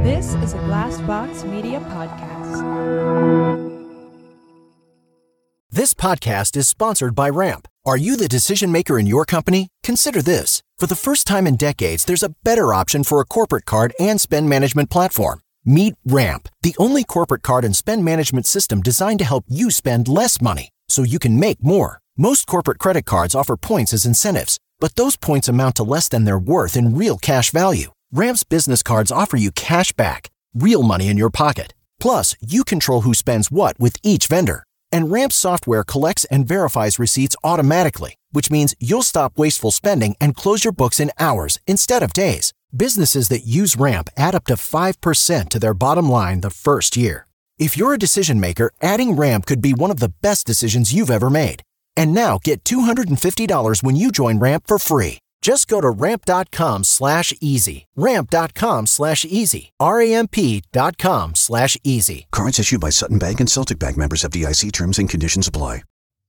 This is a Glassbox Media podcast. This podcast is sponsored by Ramp. Are you the decision maker in your company? Consider this. For the first time in decades, there's a better option for a corporate card and spend management platform. Meet Ramp, the only corporate card and spend management system designed to help you spend less money so you can make more. Most corporate credit cards offer points as incentives, but those points amount to less than their worth in real cash value. Ramp's business cards offer you cash back, real money in your pocket. Plus, you control who spends what with each vendor. And Ramp's software collects and verifies receipts automatically, which means you'll stop wasteful spending and close your books in hours instead of days. Businesses that use Ramp add up to 5% to their bottom line the first year. If you're a decision maker, adding Ramp could be one of the best decisions you've ever made. And now get $250 when you join Ramp for free. Just go to ramp.com/easy. Ramp.com/easy. RAMP.com/easy. Cards issued by Sutton Bank and Celtic Bank, members FDIC. Terms and conditions apply.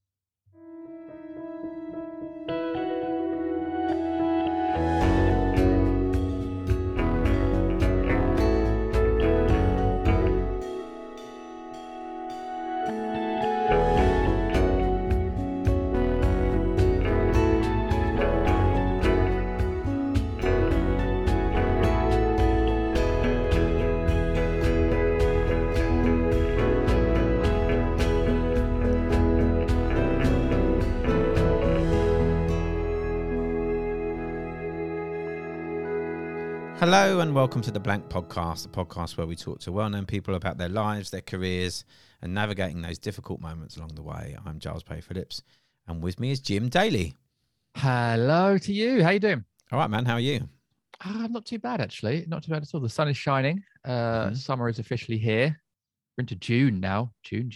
Hello and welcome to the Blank Podcast, the podcast where we talk to well-known people about their lives, their careers, and navigating those difficult moments along the way. I'm Giles Pay Phillips, and with me is Jim Daly. Hello to you. How you doing? All right, man. How are you? I'm not too bad, actually. Not too bad at all. The sun is shining. Summer is officially here. We're into June now. June.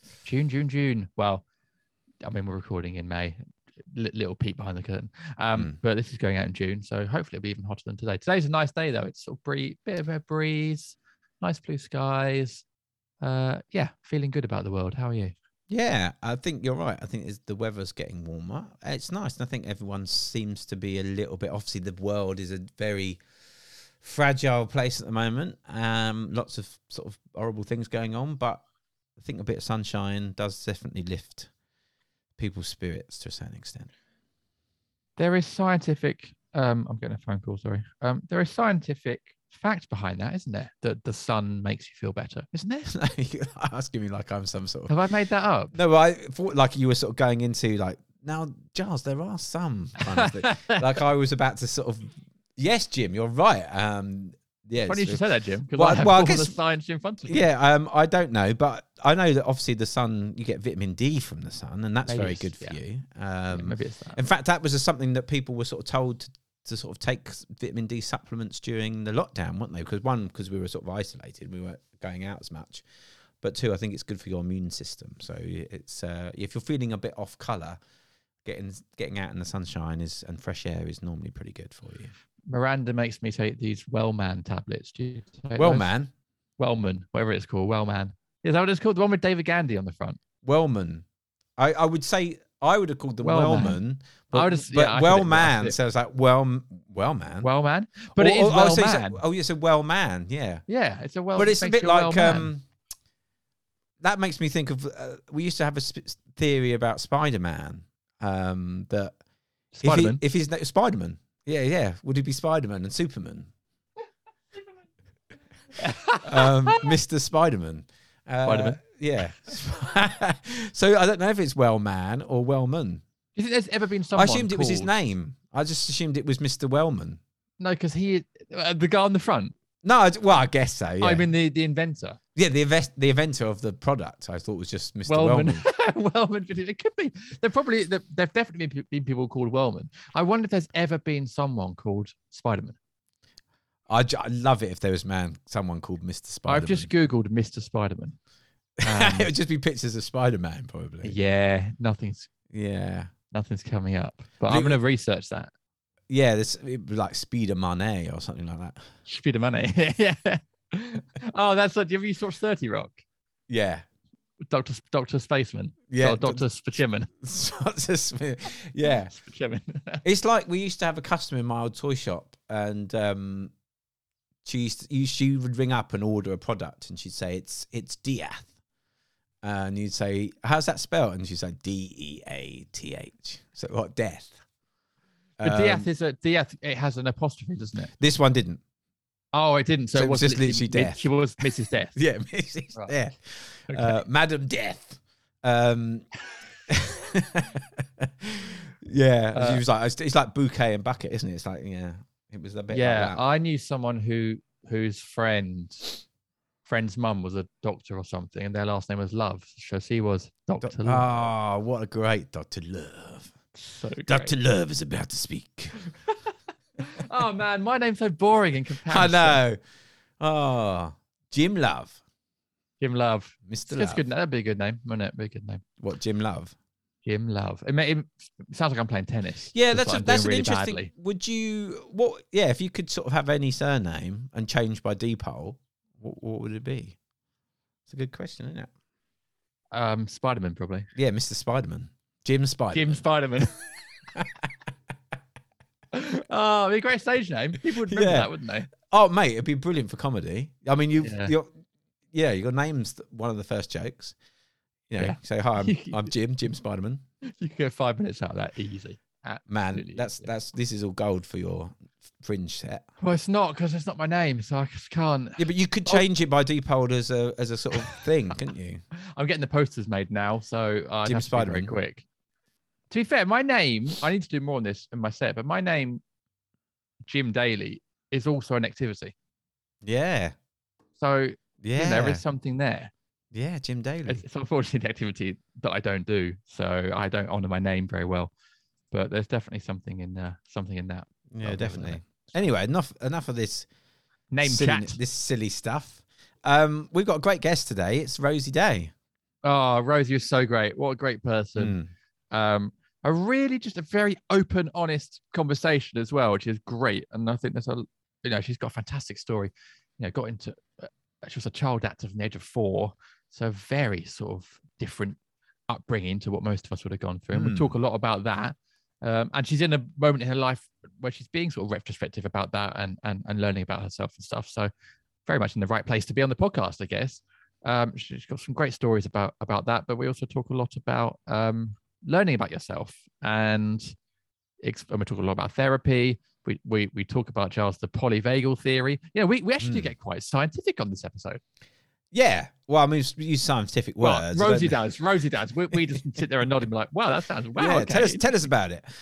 Well, I mean, we're recording in May. Little peek behind the curtain. But this is going out in June, so hopefully it'll be even hotter than today. Today's a nice day, though. It's sort of bit of a breeze, nice blue skies. Feeling good about the world. How are you? Yeah, I think you're right. I think the weather's getting warmer. It's nice, and I think everyone seems to be a little bit... Obviously, the world is a very fragile place at the moment. Lots of sort of horrible things going on, but I think a bit of sunshine does definitely lift people's spirits to a certain extent. There is scientific... I'm getting a phone call, sorry. There is scientific fact behind that, isn't there? That the sun makes you feel better, isn't there? You're asking me like I'm some sort of... Have I made that up? No, I thought like you were sort of going into like, now, Giles, there are some kind of thing. Like I was about to sort of... Yes, Jim, you're right. Yeah, Why did you just say that, Jim? Because I have I all guess, the science in front of me. Yeah, I don't know, but I know that obviously the sun, you get vitamin D from the sun, and that's very good for you. Maybe it's that. In fact, that was something that people were sort of told to sort of take vitamin D supplements during the lockdown, weren't they? Because we were sort of isolated, we weren't going out as much. But two, I think it's good for your immune system. So it's if you're feeling a bit off colour, getting out in the sunshine and fresh air is normally pretty good for you. Miranda makes me take these Wellman tablets. Do you take Wellman? Wellman, whatever it's called, Wellman. Is that what it's called? The one with David Gandy on the front? Wellman. I would say I would have called them Wellman. But Wellman sounds like Wellman. Wellman? But it is Wellman. It's a Wellman, yeah. Yeah, it's a Wellman. But it's a bit like... that makes me think of... we used to have a theory about Spider-Man. That Spider-Man? If he's Spider-Man. Yeah. Would he be Spider-Man and Superman? Mr. Spider-Man. Spider-Man. Yeah. So I don't know if it's Wellman or Wellman. Do you think there's ever been someone I assumed it was his name. I just assumed it was Mr. Wellman. No, because he... the guy on the front. No, I guess so, yeah. I mean the inventor. Yeah, the inventor of the product, I thought was just Mr. Wellman. Wellman. It could be. There've definitely been people called Wellman. I wonder if there's ever been someone called Spider-Man. I'd love it if there was someone called Mr. Spider-Man. I've just Googled Mr. Spider-Man. It would just be pictures of Spider-Man, probably. Yeah, nothing's coming up. But I'm going to research that. Yeah, it'd be like Speeder Money or something like that. Speeder Money. Yeah. Oh, that's like, have you watched 30 Rock? Yeah. Dr. Spaceman. Yeah. Or Dr. Spachiman. Yeah. Spachiman. It's like we used to have a customer in my old toy shop, and she would ring up and order a product, and she'd say it's Diath, and you'd say, how's that spelled? And she'd say Death. So what, death? But Diath. It has an apostrophe, doesn't it? This one didn't. Oh, it didn't. So it was just literally Death. She was Mrs. Death. Yeah, Mrs. Right. Death. Okay. Madam Death. Yeah, she was like, it's like bouquet and bucket, isn't it? It's like, yeah, it was a bit. Yeah, like that. I knew someone whose friend's mum was a doctor or something, and their last name was Love. So she was Dr. Love. Oh, what a great Dr. Love. So great. Dr. Love is about to speak. Oh man, my name's so boring in comparison. I know. Oh, Jim Love. Jim Love. Mr. That's Love. good. That'd be a good name, wouldn't it? Be a good name. What, Jim Love? Jim Love. It sounds like I'm playing tennis. Yeah, Just that's like I'm doing an really interesting. badly. Would you? What? Yeah, if you could sort of have any surname and change by Depol, what would it be? It's a good question, isn't it? Spider-Man probably. Yeah, Mr. Spiderman, Jim Spiderman. Jim Spider-Man. Oh, it'd be a great stage name. People would remember that, wouldn't they? Oh, mate, it'd be brilliant for comedy. I mean, Yeah. your name's one of the first jokes. You know, Yeah. say hi. I'm Jim Spiderman. You could get 5 minutes out of that easy. Man, Absolutely easy. this is all gold for your fringe set. Well, it's not because it's not my name, so I just can't. Yeah, but you could change it by Depol as a sort of thing, couldn't you? I'm getting the posters made now, so I Jim have to be very Spiderman. quick. To be fair, my name, I need to do more on this in my set, but my name, Jim Daly, is also an activity. Yeah, So yeah, there is something there. yeah. Jim Daly. It's unfortunately an activity that I don't do, so I don't honor my name very well. But there's definitely something in that. Yeah, definitely. Anyway, enough of this Name silly, chat. this silly stuff. We've got a great guest today. It's Rosie Day. Oh, Rosie is so great. What a great person. A really just a very open, honest conversation as well, which is great. And I think she's got a fantastic story. Got into, she was a child actor from the age of 4. So very sort of different upbringing to what most of us would have gone through. And we talk a lot about that. And she's in a moment in her life where she's being sort of retrospective about that and learning about herself and stuff. So very much in the right place to be on the podcast, I guess. She's got some great stories about that, but we also talk a lot about learning about yourself, and we talk a lot about therapy. We talk about, Giles, the polyvagal theory. We actually do get quite scientific on this episode. Yeah. Well, I mean, use scientific words. Well, Rosie does. We just sit there and nod and be like, wow, that sounds wow. Yeah, Okay. tell us about it.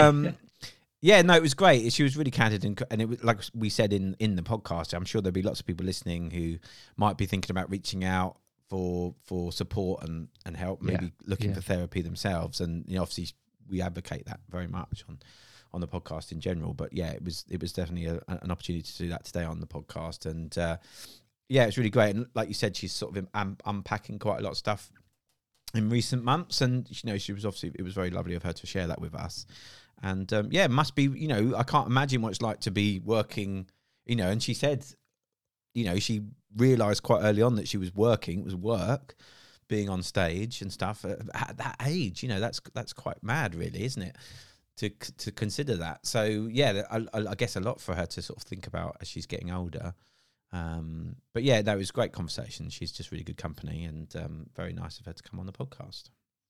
Yeah, no, it was great. She was really candid, and it was like we said in the podcast. I'm sure there'll be lots of people listening who might be thinking about reaching out for support and help, maybe looking for therapy themselves. And obviously we advocate that very much on the podcast in general. But yeah, it was definitely an opportunity to do that today on the podcast. And yeah, it's really great. And like you said, she's sort of unpacking quite a lot of stuff in recent months, and she was obviously, it was very lovely of her to share that with us. And yeah, it must be, I can't imagine what it's like to be working, and she said, she realized quite early on that she was working. It was work, being on stage and stuff at that age. That's quite mad, really, isn't it? To consider that. So yeah, I guess a lot for her to sort of think about as she's getting older. But yeah, that was a great conversation. She's just really good company, and very nice of her to come on the podcast.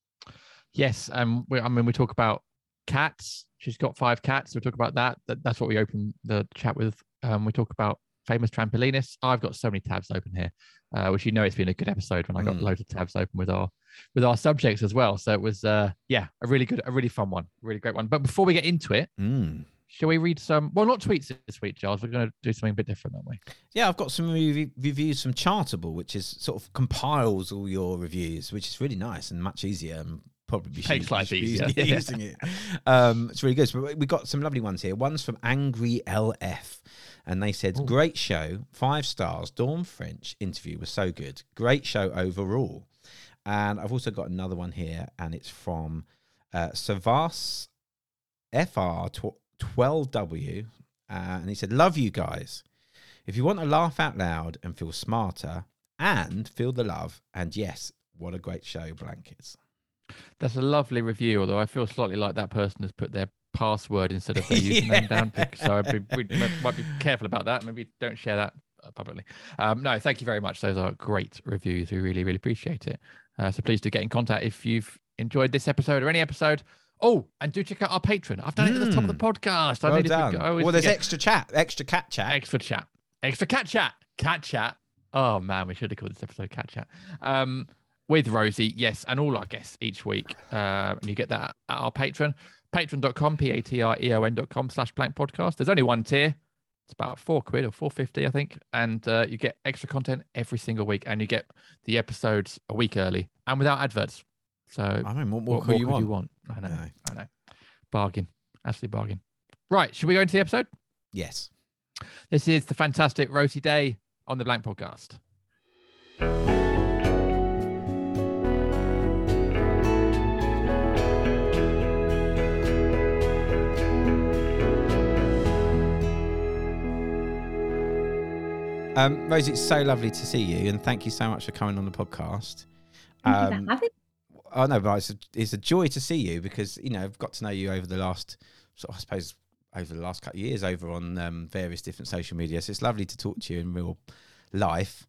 Yes, we talk about cats. She's got 5 cats. We talk about that. That's what we open the chat with. We talk about famous trampolinists. I've got so many tabs open here, which it's been a good episode when I got loads of tabs open with our subjects as well. So it was a really fun one, really great one. But before we get into it, shall we read some? Well, not tweets this week, Giles. We're going to do something a bit different, aren't we? Yeah, I've got some reviews from Chartable, which is sort of compiles all your reviews, which is really nice and much easier. And probably makes life easier using it. It's really good. So we got some lovely ones here. One's from Angry LF, and they said, "Great show, 5 stars. Dawn French interview was so good. Great show overall." And I've also got another one here, and it's from Savas FR12W, and he said, "Love you guys. If you want to laugh out loud and feel smarter and feel the love, and yes, what a great show, blankets." That's a lovely review, although I feel slightly like that person has put their password instead of their username down. So we might be careful about that. Maybe don't share that publicly. No, thank you very much. Those are great reviews. We really, really appreciate it. So please do get in contact if you've enjoyed this episode or any episode. Oh, and do check out our Patreon. I've done it at the top of the podcast. Well done. Well, there's extra cat chat. Cat chat. Oh man, we should have called this episode Cat Chat. With Rosie, yes, and all our guests each week. And you get that at our Patreon. Patreon.com, patreon.com/blankpodcast. There's only one tier. It's about £4 or £4.50, I think. And you get extra content every single week. And you get the episodes a week early and without adverts. So I mean, what could you want? I know. Bargain. Absolute bargain. Right. Should we go into the episode? Yes. This is the fantastic Rosie Day on the Blank Podcast. Rosie, it's so lovely to see you, and thank you so much for coming on the podcast. Thank you for having me. Oh no, but it's a joy to see you because I've got to know you over the last, I suppose, over the last couple of years over on various different social media. So it's lovely to talk to you in real life.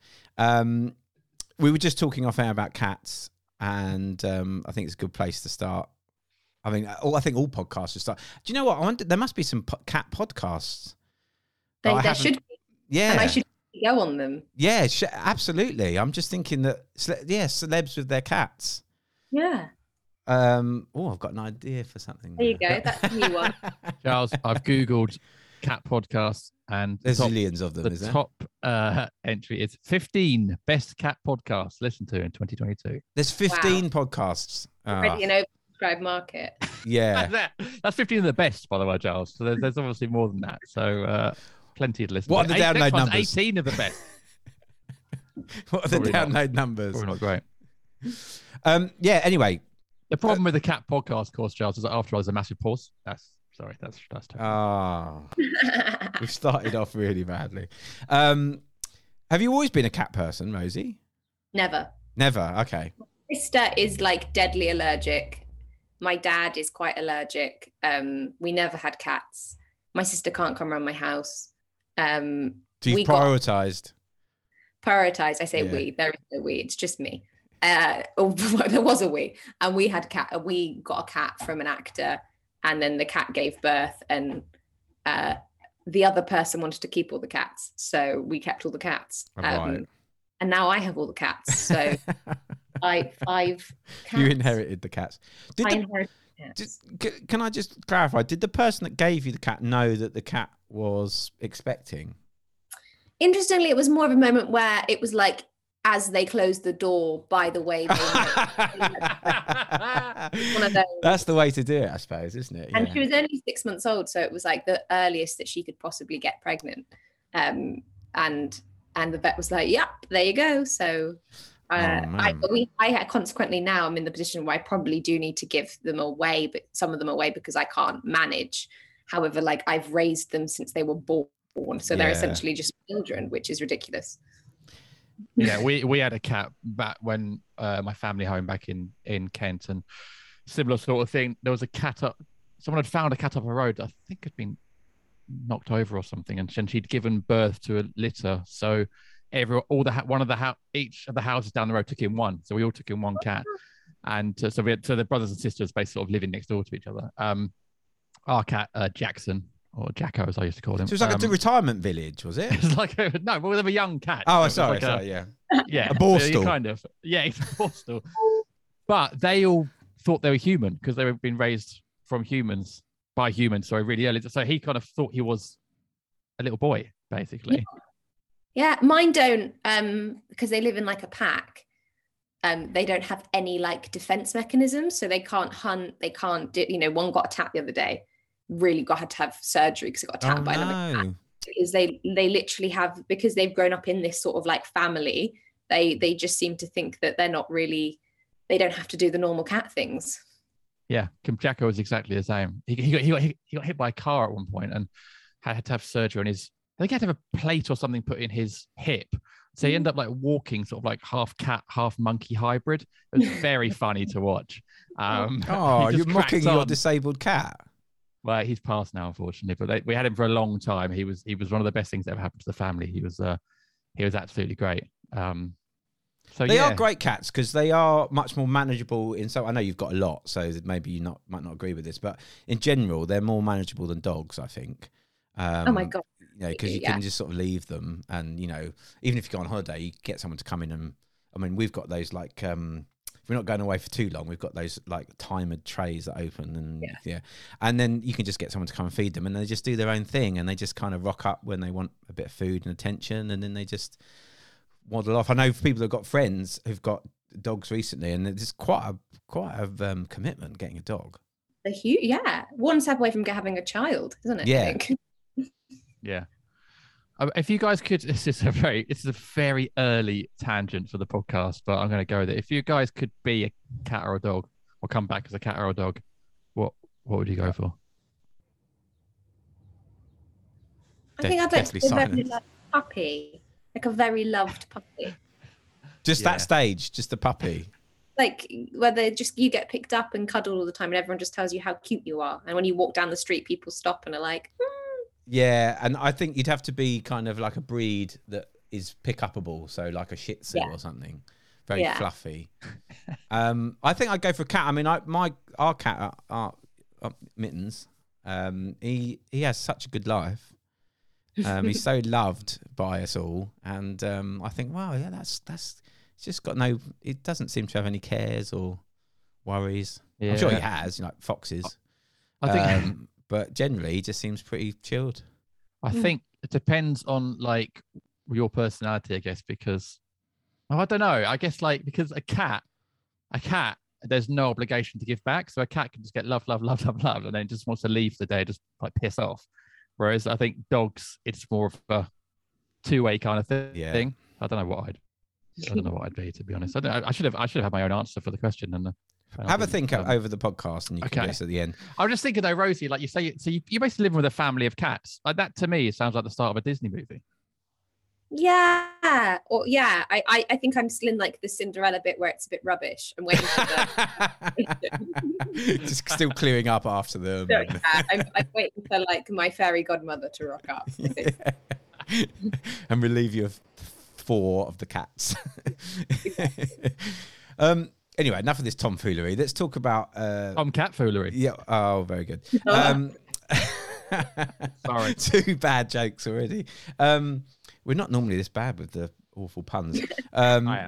We were just talking off air about cats, and I think it's a good place to start. I think all podcasts should start. Do you know what? I wonder, there must be some cat podcasts. There should be. Yeah. And I should go on them. Yeah, absolutely. I'm just thinking that, celebs with their cats. Yeah. I've got an idea for something. There you go. That's a new one. Charles, I've Googled cat podcasts and there's millions of them. The top entry is 15 best cat podcasts listened to in 2022. There's 15 podcasts. Already an oversubscribed market. Yeah. That's 15 of the best, by the way, Charles. So there's obviously more than that. So plenty to listen to. What are the download numbers? 18 of the best. What are the download numbers? Probably not great. Anyway. The problem with the cat podcast course, Charles, is that after there's a massive pause. That's terrible. We've started off really badly. Have you always been a cat person, Rosie? Never. Okay. My sister is like deadly allergic. My dad is quite allergic. We never had cats. My sister can't come around my house. So you've prioritised? Prioritised. I say we. There is no we. It's just me. There was a we, and we had cat. We got a cat from an actor, and then the cat gave birth, and the other person wanted to keep all the cats, so we kept all the cats. Right. And now I have all the cats. So five cats. You inherited the cats. Inherited cats. Can I just clarify? Did the person that gave you the cat know that the cat was expecting? Interestingly, it was more of a moment where it was like, as they closed the door, by the way, one of those. That's the way to do it, I suppose, isn't it? And she was only 6 months old, so it was like the earliest that she could possibly get pregnant. And the vet was like, "Yep, there you go." So, consequently now I'm in the position where I probably do need to give them away, but some of them away because I can't manage. However, like I've raised them since they were born, so they're essentially just children, which is ridiculous. Yeah, we had a cat back when my family home back in Kent, and similar sort of thing. There was a cat up. Someone had found a cat up a road. I think had been knocked over or something, and she'd given birth to a litter. So each of the houses down the road took in one. So we all took in one cat, and so the brothers and sisters basically sort of living next door to each other. Our cat Jackson, or Jacko, as I used to call him. So it was like a retirement village, was it? It was like but we have a young cat. Oh, so sorry, yeah, a borstal, kind of. Yeah, it's a borstal. But they all thought they were human because they were being raised from humans by humans. So really early. So he kind of thought he was a little boy, basically. Yeah, mine don't. Because they live in like a pack. They don't have any like defense mechanisms, so they can't hunt. They can't do. One got attacked the other day. Really had to have surgery because it got attacked by another cat. Because they literally have, because they've grown up in this sort of like family, they just seem to think that they're not really, they don't have to do the normal cat things. Yeah, Jacko was exactly the same. He got hit by a car at one point and had to have surgery on his. I think he had to have a plate or something put in his hip. So he ended up like walking sort of like half cat, half monkey hybrid. It was very funny to watch. You're mocking your disabled cat. Well, he's passed now, unfortunately, but we had him for a long time. He was one of the best things that ever happened to the family. He was absolutely great. So they are great cats because they are much more manageable. I know you've got a lot, so maybe you might not agree with this, but in general, they're more manageable than dogs, I think. Oh my God. Because you can just sort of leave them, and even if you go on holiday, you get someone to come in and. I mean, we've got those like. If we're not going away for too long, we've got those like timed trays that open and and then you can just get someone to come and feed them, and they just do their own thing, and they just kind of rock up when they want a bit of food and attention, and then they just waddle off. I know people who've got friends who've got dogs recently, and it's quite a commitment getting a dog. They're huge, yeah. One step away from having a child, isn't it? Yeah. I think. Yeah. If you guys could, it's a very early tangent for the podcast, but I'm going to go with it. If you guys could be a cat or a dog, or come back as a cat or a dog, what would you go for? I think I'd like to be a very loved puppy, like a very loved puppy. Just that stage, just a puppy. Like whether just you get picked up and cuddled all the time, and everyone just tells you how cute you are, and when you walk down the street, people stop and are like. Yeah, and I think you'd have to be kind of like a breed that is pick-upable, so like a Shih Tzu or something, very fluffy. I think I'd go for a cat. I mean, our cat, Mittens, he has such a good life. He's so loved by us all, and I think, wow, yeah, that's it's just got no. It doesn't seem to have any cares or worries. Yeah. I'm sure he has, like foxes. I think. But generally, he just seems pretty chilled. I think it depends on like your personality, I guess, because I don't know. I guess like because a cat, there's no obligation to give back, so a cat can just get love, and then just wants to leave for the day, just like piss off. Whereas I think dogs, it's more of a two-way kind of thing. Yeah. I don't know what I'd be, to be honest. I should have had my own answer for the question and. Have a think over the podcast, and you can guess at the end. I was just thinking though, Rosie, like you say, so you basically live with a family of cats. Like that to me, sounds like the start of a Disney movie. Yeah, I think I'm still in like the Cinderella bit where it's a bit rubbish. I'm waiting for the. Just still clearing up after them. So, I'm waiting for like my fairy godmother to rock up. And relieve you of 4 of the cats. Anyway, enough of this tomfoolery. Let's talk about cat foolery. Yeah. Oh, very good. Sorry. 2 bad jokes already. We're not normally this bad with the awful puns. I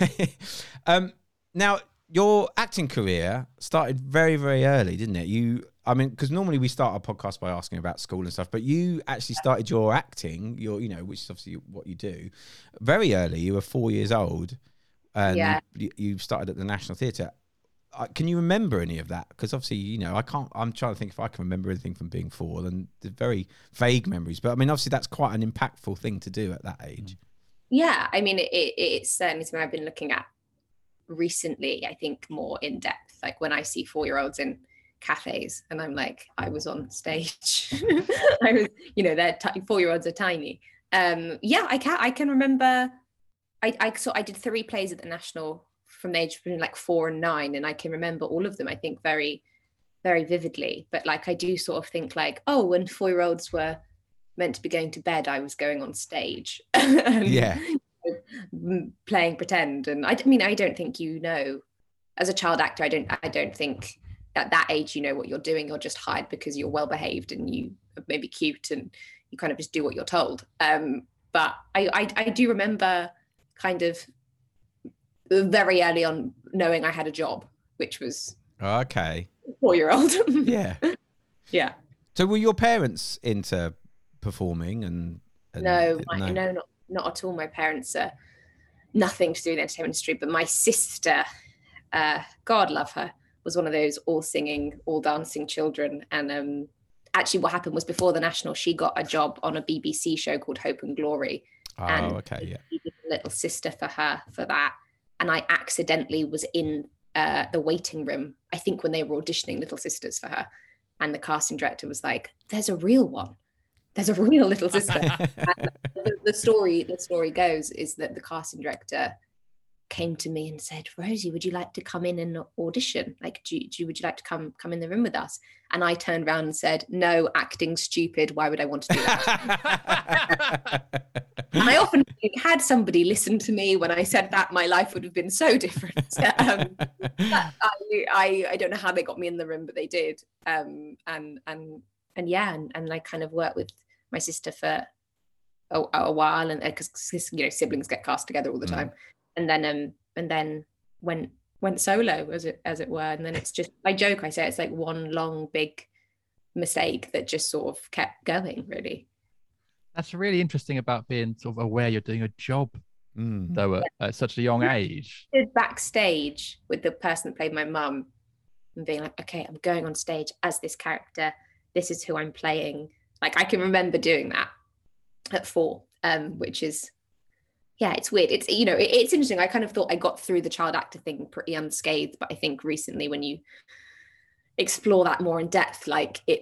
am. Now, your acting career started very, very early, didn't it? Because normally we start our podcast by asking about school and stuff, but you actually started your acting, which is obviously what you do, very early. You were 4 years old. And you started at the National Theatre. Can you remember any of that? Because obviously, I can't. I'm trying to think if I can remember anything from being 4. And they're very vague memories. But I mean, obviously, that's quite an impactful thing to do at that age. Yeah, I mean, it's certainly something I've been looking at recently. I think more in depth, like when I see 4-year-olds in cafes, and I'm like, I was on stage. I was, they're 4-year-olds are tiny. I can remember. I did 3 plays at the National from the age between like 4 and 9, and I can remember all of them, I think, very, very vividly. But like I do sort of think like, oh, when 4-year-olds were meant to be going to bed, I was going on stage and playing pretend. And I don't think as a child actor, I don't think at that age what what you're doing. You're just hired because you're well behaved and you are maybe cute and you kind of just do what you're told. But I do remember kind of very early on knowing I had a job, which was 4-year-old. Yeah. So were your parents into performing and no, not at all. My parents are nothing to do with the entertainment industry, but my sister, God love her, was one of those all singing, all dancing children. And actually what happened was before the National, she got a job on a BBC show called Hope and Glory. Little sister for her for that, and I accidentally was in the waiting room, I think, when they were auditioning Little Sisters for her, and the casting director was like, there's a real little sister. And the story goes is that the casting director came to me and said, Rosie, would you like to come in and audition? Like, would you like to come in the room with us? And I turned around and said, no, acting's stupid. Why would I want to do that? And I often think, had somebody listened to me when I said that, my life would have been so different. But I don't know how they got me in the room, but they did. And I kind of worked with my sister for a while, and because siblings get cast together all the time, and then went solo as it were. And then it's just, I joke, I say it's like one long big mistake that just sort of kept going, really. That's really interesting about being sort of aware you're doing a job, though, at such a young age. Backstage with the person that played my mum and being like, okay, I'm going on stage as this character. This is who I'm playing. Like, I can remember doing that at 4, which is, yeah, it's weird. It's, it's interesting. I kind of thought I got through the child actor thing pretty unscathed, but I think recently when you explore that more in depth, like it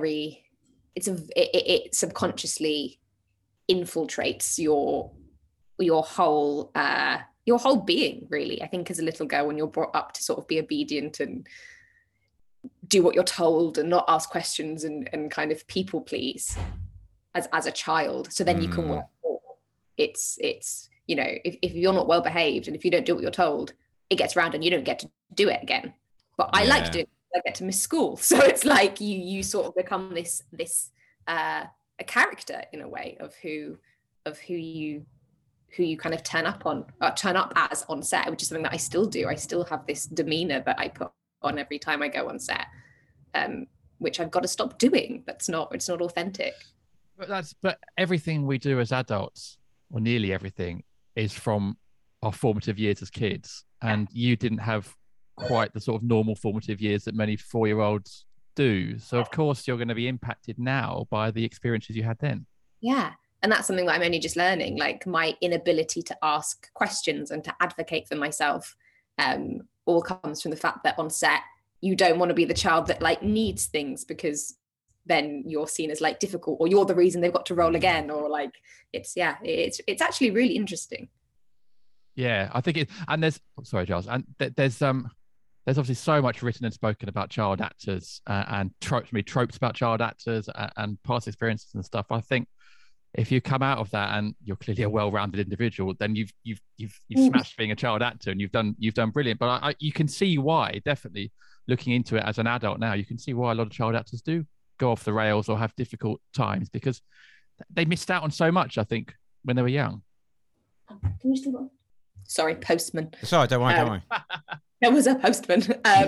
subconsciously infiltrates your whole being, really. I think as a little girl, when you're brought up to sort of be obedient and do what you're told and not ask questions and kind of people please as a child, so then you can work more. It's if you're not well behaved and if you don't do what you're told, it gets around and you don't get to do it again. But I like doing it. I get to miss school, so it's like you sort of become this a character in a way of who you kind of turn up as on set, which is something that I still do. I still have this demeanor that I put on every time I go on set, which I've got to stop doing. It's not authentic. But everything we do as adults, or nearly everything, is from our formative years as kids, and you didn't have quite the sort of normal formative years that many 4-year-olds do. So of course you're going to be impacted now by the experiences you had then. Yeah. And that's something that I'm only just learning, like my inability to ask questions and to advocate for myself, all comes from the fact that on set, you don't want to be the child that like needs things, because then you're seen as like difficult, or you're the reason they've got to roll again, or like it's actually really interesting. Yeah, I think it, and there's, sorry, Giles, and there's obviously so much written and spoken about child actors and tropes about child actors and past experiences and stuff. I think if you come out of that and you're clearly a well-rounded individual, then you've smashed being a child actor, and you've done brilliant. But you can see why, definitely looking into it as an adult now, you can see why a lot of child actors do go off the rails or have difficult times, because they missed out on so much, I think, when they were young. Can you still go? Sorry, postman. Sorry, don't worry. There was a postman.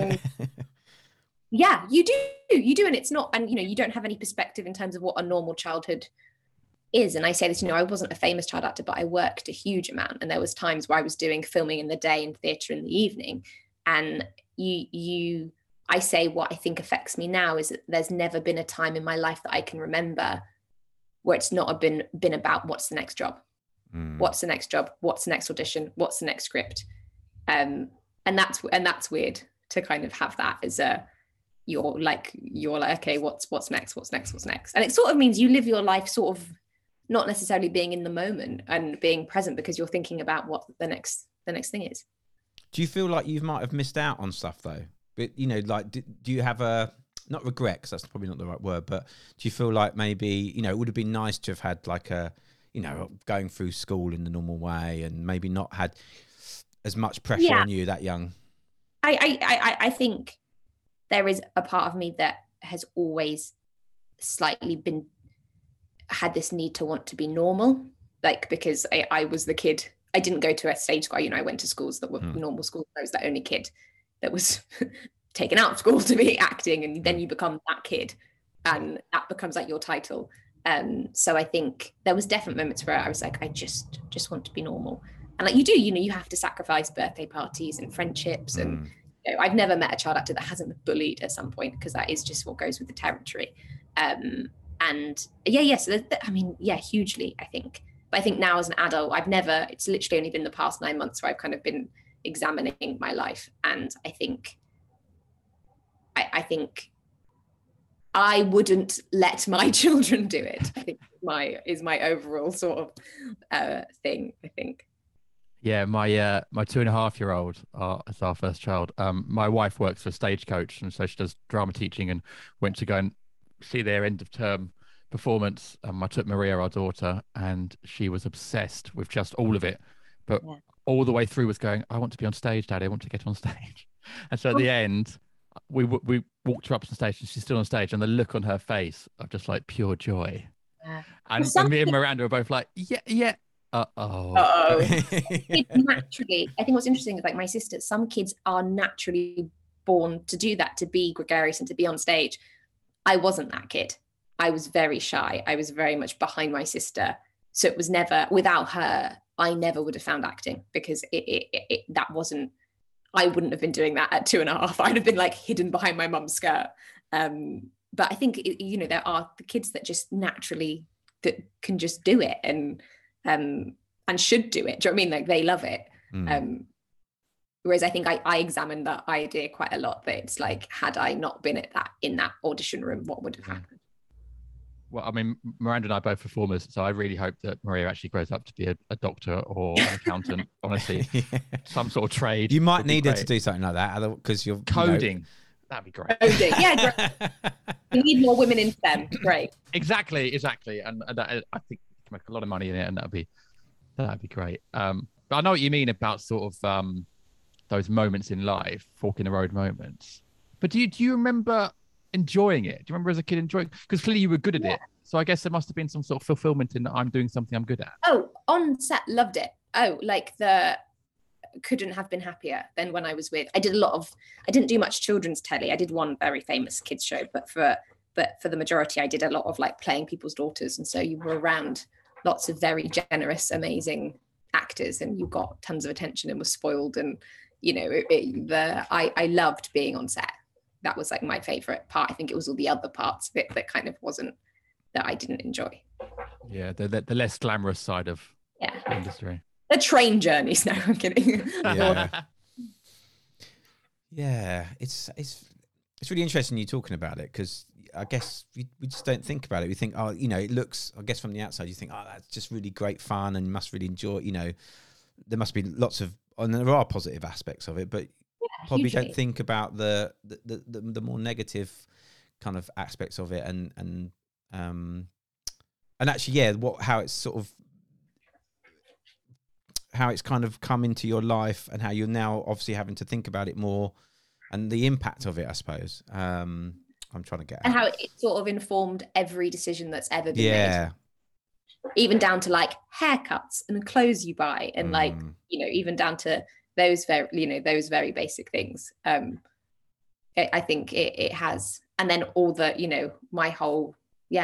Yeah, you do, and it's not, and you don't have any perspective in terms of what a normal childhood is. And I say this, I wasn't a famous child actor, but I worked a huge amount, and there was times where I was doing filming in the day and theatre in the evening. And I say what I think affects me now is that there's never been a time in my life that I can remember where it's not been about what's the next job, what's the next job, what's the next audition, what's the next script, and that's weird to kind of have that as you're like okay, what's next, and it sort of means you live your life sort of not necessarily being in the moment and being present, because you're thinking about what the next thing is. Do you feel like you might have missed out on stuff though? But like, do you have not regret, because that's probably not the right word, but do you feel like maybe it would have been nice to have had like a going through school in the normal way, and maybe not had as much pressure on you that young? I think there is a part of me that has always slightly had this need to want to be normal, like, because I was the kid. I didn't go to a stage school. I went to schools that were normal schools. I was the only kid that was taken out of school to be acting, and then you become that kid, and that becomes like your title. So I think there was definite moments where I was like, I just want to be normal, and like you have to sacrifice birthday parties and friendships, and I've never met a child actor that hasn't been bullied at some point, because that is just what goes with the territory. And so hugely, I think. But I think now as an adult, it's literally only been the past 9 months where I've kind of been examining my life. And I think I wouldn't let my children do it, I think is my overall sort of thing, I think. Yeah, my 2.5-year-old is our first child. My wife works for a Stagecoach, and so she does drama teaching, and went to go and see their end of term performance. I took Maria, our daughter, and she was obsessed with just all of it. But all the way through was going, "I want to be on stage, Daddy. I want to get on stage." And so at the end, we walked her up on stage, and she's still on stage, and the look on her face of just like pure joy. And me and Miranda were both like, yeah. Kids naturally, I think what's interesting is like my sister, some kids are naturally born to do that, to be gregarious and to be on stage. I wasn't that kid. I was very shy. I was very much behind my sister. So it was never, without her, I never would have found acting, because that wasn't, I wouldn't have been doing that at 2.5. I'd have been like hidden behind my mum's skirt. But I think, there are the kids that just naturally that can just do it and should do it. Do you know what I mean? Like they love it. Whereas I think I examined that idea quite a lot, that it's like, had I not been in that audition room, what would have happened? Well, I mean, Miranda and I are both performers, so I really hope that Maria actually grows up to be a doctor or an accountant. Honestly, some sort of trade. You might need her to do something like that, because you're coding. That'd be great. Coding, yeah, great. We need more women in STEM. Great. Exactly, and that, I think you can make a lot of money in it, and that'd be great. But I know what you mean about sort of those moments in life, fork in the road moments. But do you remember enjoying it? Do you remember as a kid enjoying? Because clearly you were good at it. So I guess there must have been some sort of fulfillment in that I'm doing something I'm good at. Oh, on set, loved it. Oh, like couldn't have been happier than when I was with. I didn't do much children's telly. I did one very famous kids show, but for the majority, I did a lot of like playing people's daughters, and so you were around lots of very generous, amazing actors, and you got tons of attention and was spoiled. And I loved being on set. That was like my favorite part. I think it was all the other parts of it that kind of wasn't, that I didn't enjoy. Yeah, the less glamorous side of the industry. The train journeys. No, I'm kidding. Yeah, it's really interesting you talking about it, because I guess we just don't think about it. We think, it looks, I guess from the outside, you think, that's just really great fun and you must really enjoy it. There must be lots of, and there are positive aspects of it, but probably hugely. don't think about the more negative kind of aspects of it, and actually, how it's sort of, how it's kind of come into your life, and how you're now obviously having to think about it more, and the impact of it, I suppose. I'm trying to get and how it sort of informed every decision that's ever been made, even down to like haircuts and clothes you buy, and like even down to those very basic things. I think it has, and then all the my whole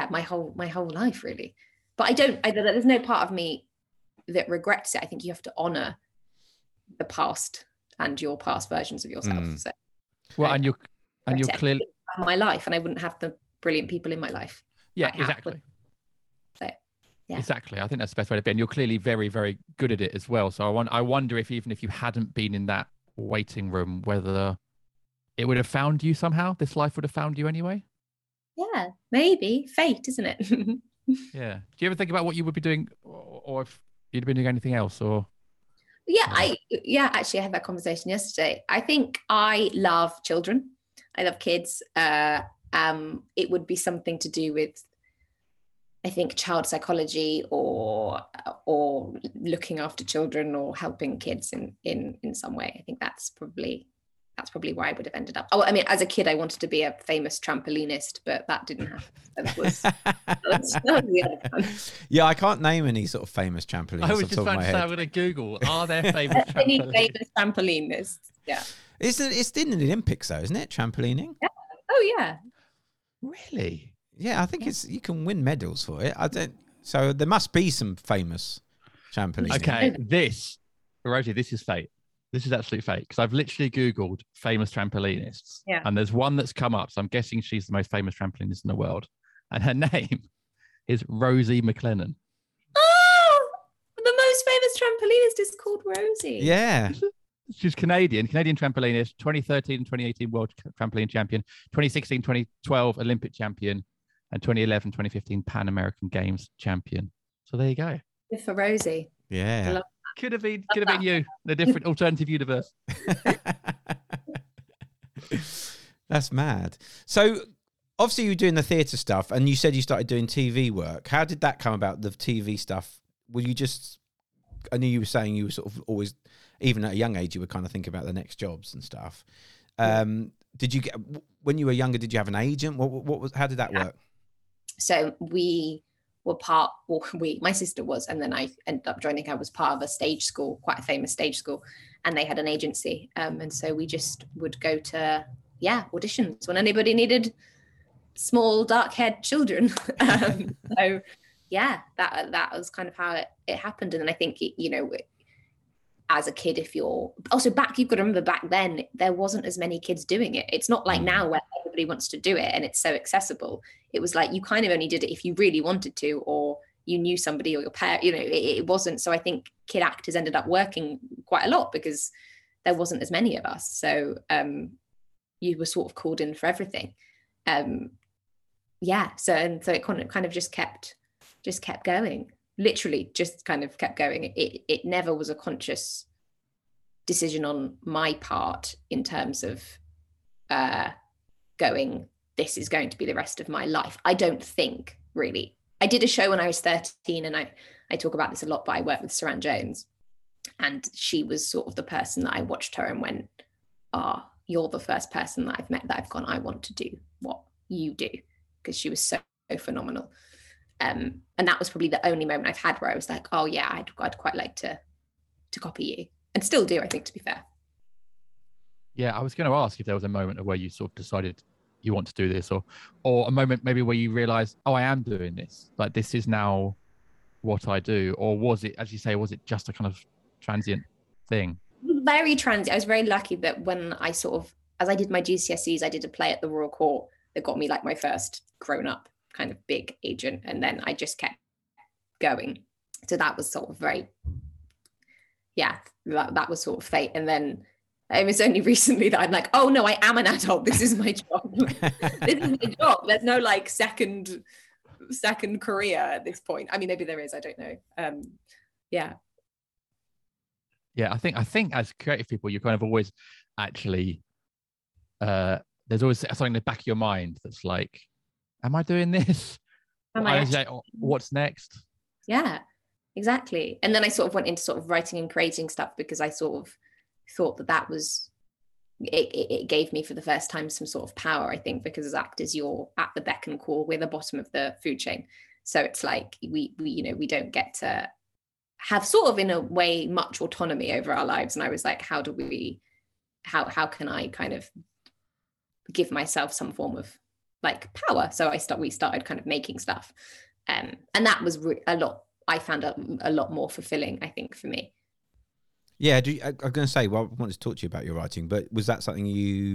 life really. But there's no part of me that regrets it. I think you have to honor the past and your past versions of yourself. So, and you're clearly my life, and I wouldn't have the brilliant people in my life. Yeah, exactly. So, yeah. Exactly. I think that's the best way to be. And you're clearly very, very good at it as well. So I wonder if even if you hadn't been in that waiting room, whether it would have found you somehow. This life would have found you anyway. Yeah, maybe fate, isn't it? Yeah. Do you ever think about what you would be doing, or if you'd been doing anything else, or? Actually I had that conversation yesterday. I think I love children. I love kids. It would be something to do with, I think, child psychology or looking after children or helping kids in some way. I think that's probably where I would have ended up. Oh, I mean, as a kid, I wanted to be a famous trampolinist, but that didn't happen. That was the other one. Yeah, I can't name any sort of famous trampolinists. I was just about to say, I'm going to Google, are there famous trampolinists? Any famous trampolinists? Yeah. It's in the Olympics though, isn't it? Trampolining. Yeah. Oh yeah. Really? Yeah, I think you can win medals for it. So there must be some famous trampolining. Okay, Rosie, this is fate. This is absolute fate, because I've literally Googled famous trampolinists, and there's one that's come up. So I'm guessing she's the most famous trampolinist in the world, and her name is Rosie McLennan. Oh, the most famous trampolinist is called Rosie. Yeah. She's Canadian trampolinist, 2013 and 2018 World Trampoline Champion, 2016, 2012 Olympic Champion, and 2011, 2015 Pan American Games Champion. So there you go. Good for Rosie. Yeah. Could have been you in a different alternative universe. That's mad. So obviously you were doing the theatre stuff, and you said you started doing TV work. How did that come about, the TV stuff? Were you just, I knew you were saying you were sort of always, even at a young age, you were kind of thinking about the next jobs and stuff. Did you get, when you were younger, did you have an agent? What was, how did that work? So we were my sister was, and then I ended up joining. I was part of a stage school, quite a famous stage school, and they had an agency. And so we just would go to, auditions when anybody needed small dark-haired children. So yeah, that was kind of how it happened. And then I think, as a kid, if you're also you've got to remember back then, there wasn't as many kids doing it. It's not like now where everybody wants to do it and it's so accessible. It was like, you kind of only did it if you really wanted to, or you knew somebody or your parent, it wasn't. So I think kid actors ended up working quite a lot because there wasn't as many of us. So you were sort of called in for everything. So it kind of just kept going. Literally just kind of kept going. It never was a conscious decision on my part in terms of going, this is going to be the rest of my life. I don't think, really. I did a show when I was 13, and I talk about this a lot, but I worked with Saran Jones, and she was sort of the person that I watched her and went, you're the first person that I've met that I've gone, I want to do what you do, because she was so phenomenal. And that was probably the only moment I've had where I was like, oh yeah, I'd quite like to copy you, and still do, I think, to be fair. Yeah, I was going to ask if there was a moment where you sort of decided you want to do this, or a moment maybe where you realized, oh, I am doing this, like this is now what I do, or was it, as you say, was it just a kind of transient thing? Very transient. I was very lucky that when I as I did my GCSEs, I did a play at the Royal Court that got me like my first grown-up kind of big agent, and then I just kept going. So that was sort of that was sort of fate. And then it was only recently that I'm like, oh no, I am an adult, this is my job. This is my job. There's no like second career at this point. I mean, maybe there is, I don't know. I think as creative people, you're kind of always actually there's always something in the back of your mind that's like, am I doing this? What's next? Yeah, exactly. And then I sort of went into sort of writing and creating stuff because I sort of thought that was, it gave me for the first time some sort of power, I think, because as actors, you're at the beck and call, we're the bottom of the food chain. So it's like, we don't get to have sort of in a way much autonomy over our lives. And I was like, how can I kind of give myself some form of like power? So we started kind of making stuff, and that was I found a lot more fulfilling, I think, for me. Yeah, I'm going to say, I wanted to talk to you about your writing, but was that something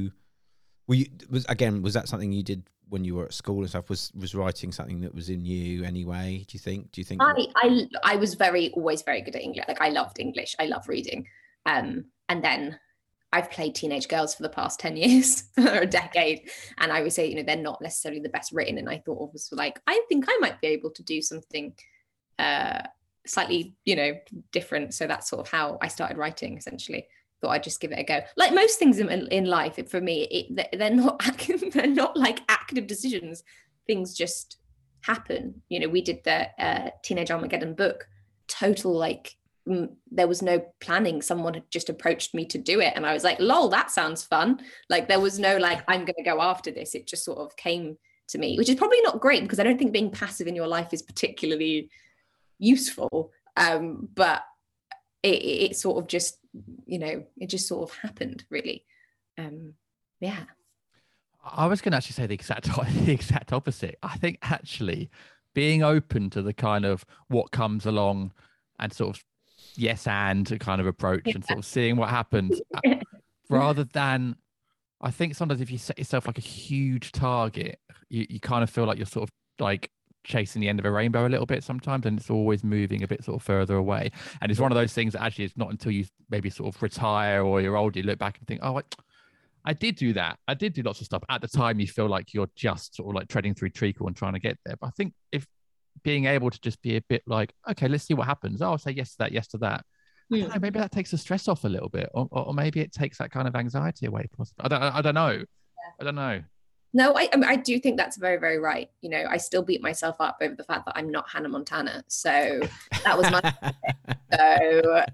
was that something you did when you were at school and stuff? Was writing something that was in you anyway? Do you think? I was always very good at English. Like I loved English. I love reading. And then I've played teenage girls for the past 10 years or a decade. And I would say, they're not necessarily the best written. And I thought was like, I think I might be able to do something slightly, different. So that's sort of how I started writing, essentially. Thought I'd just give it a go. Like most things in life, for me, they're not they're not like active decisions. Things just happen. We did the Teenage Armageddon book. Total like, there was no planning. Someone had just approached me to do it, and I was like, lol, that sounds fun. Like there was no like, I'm going to go after this. It just sort of came to me, which is probably not great because I don't think being passive in your life is particularly useful. But it sort of just, it just sort of happened, really. Yeah. I was going to actually say the exact opposite. I think actually being open to the kind of what comes along and sort of yes and kind of approach and sort of seeing what happens rather than, I think sometimes if you set yourself like a huge target, you kind of feel like you're sort of like chasing the end of a rainbow a little bit sometimes, and it's always moving a bit sort of further away. And it's one of those things that actually it's not until you maybe sort of retire or you're older, you look back and think, oh, I did do that. I did do lots of stuff. At the time, you feel like you're just sort of like treading through treacle and trying to get there. But I think if being able to just be a bit like, okay, let's see what happens. Oh, I'll say yes to that, I don't know, maybe that takes the stress off a little bit, or maybe it takes that kind of anxiety away. Possibly. I don't know. I don't know. No, I do think that's very, very right. You know, I still beat myself up over the fact that I'm not Hannah Montana. So that was my so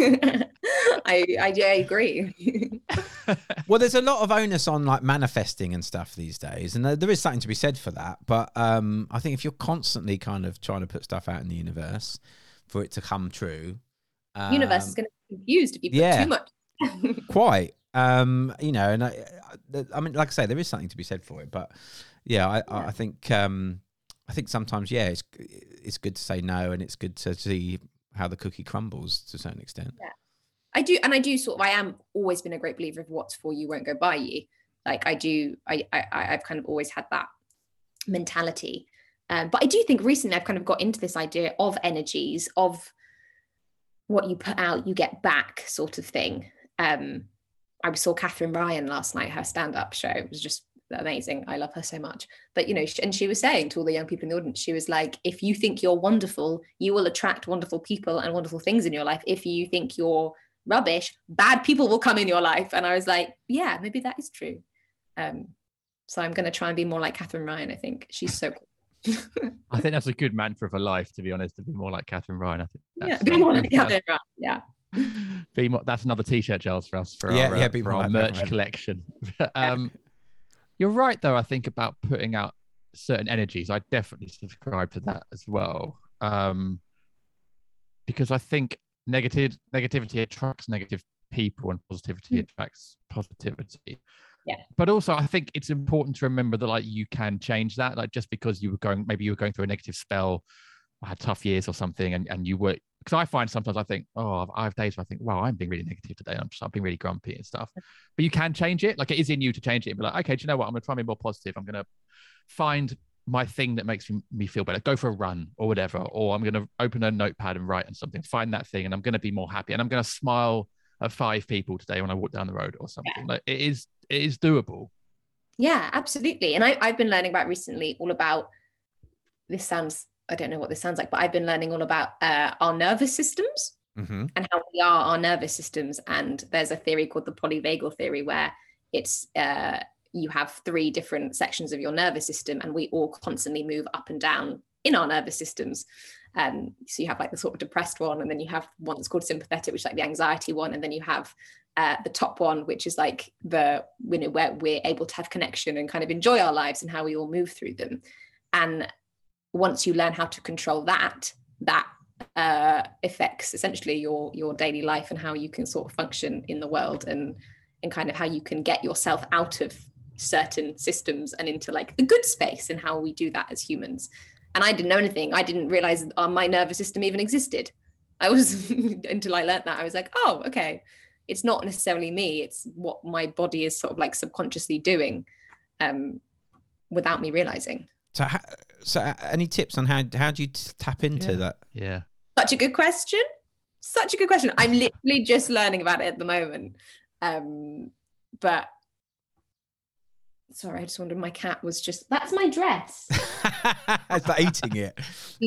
I agree. Well, there's a lot of onus on like manifesting and stuff these days, and there is something to be said for that. But I think if you're constantly kind of trying to put stuff out in the universe for it to come true, universe is going to be confused if you put too much. Quite. You know, and I mean, like I say, there is something to be said for it, but I think sometimes, it's good to say no, and it's good to see how the cookie crumbles to a certain extent. Yeah, I do sort of, I am always been a great believer of what's for you won't go by you. Like I've kind of always had that mentality. But I do think recently I've kind of got into this idea of energies, of what you put out, you get back sort of thing. I saw Catherine Ryan last night, her stand-up show. It was just amazing. I love her so much. But, you know, and she was saying to all the young people in the audience, she was like, if you think you're wonderful, you will attract wonderful people and wonderful things in your life. If you think you're rubbish, bad people will come in your life. And I was like, yeah, maybe that is true. So I'm going to try and be more like Catherine Ryan. I think she's so cool. I think that's a good mantra for life, to be honest, to be more like Catherine Ryan. I think that's be more like Catherine Ryan. Yeah. That's another t-shirt, Giles, for us for for our merch collection. You're right though, I think, about putting out certain energies. I definitely subscribe to that as well, because I think negativity attracts negative people and positivity attracts positivity. But also I think it's important to remember that like you can change that. Like just because you were going through a negative spell, I had tough years or something, and you were, because I find sometimes I think, I have days where I think, wow, I'm being really negative today. I'm being really grumpy and stuff. But you can change it. Like it is in you to change it and be like, okay, do you know what? I'm going to try and be more positive. I'm going to find my thing that makes me feel better. Go for a run or whatever. Or I'm going to open a notepad and write on something, find that thing, and I'm going to be more happy. And I'm going to smile at 5 people today when I walk down the road or something. Like it is doable. Yeah, absolutely. And I've been learning about recently all about, I don't know what this sounds like, but I've been learning all about our nervous systems and how we are our nervous systems. And there's a theory called the polyvagal theory, where it's you have 3 different sections of your nervous system, and we all constantly move up and down in our nervous systems. So you have like the sort of depressed one, and then you have one that's called sympathetic, which is like the anxiety one, and then you have the top one, which is like where we're able to have connection and kind of enjoy our lives and how we all move through them. And once you learn how to control that affects essentially your daily life and how you can sort of function in the world, and kind of how you can get yourself out of certain systems and into like the good space, and how we do that as humans. And I didn't know anything. I didn't realize my nervous system even existed. I was until I learned that. I was like, oh, okay. It's not necessarily me. It's what my body is sort of like subconsciously doing without me realizing. So any tips on how do you tap into that? Yeah. Such a good question. I'm literally just learning about it at the moment. But sorry, I just wondered, my cat was just, that's my dress. It's like eating it.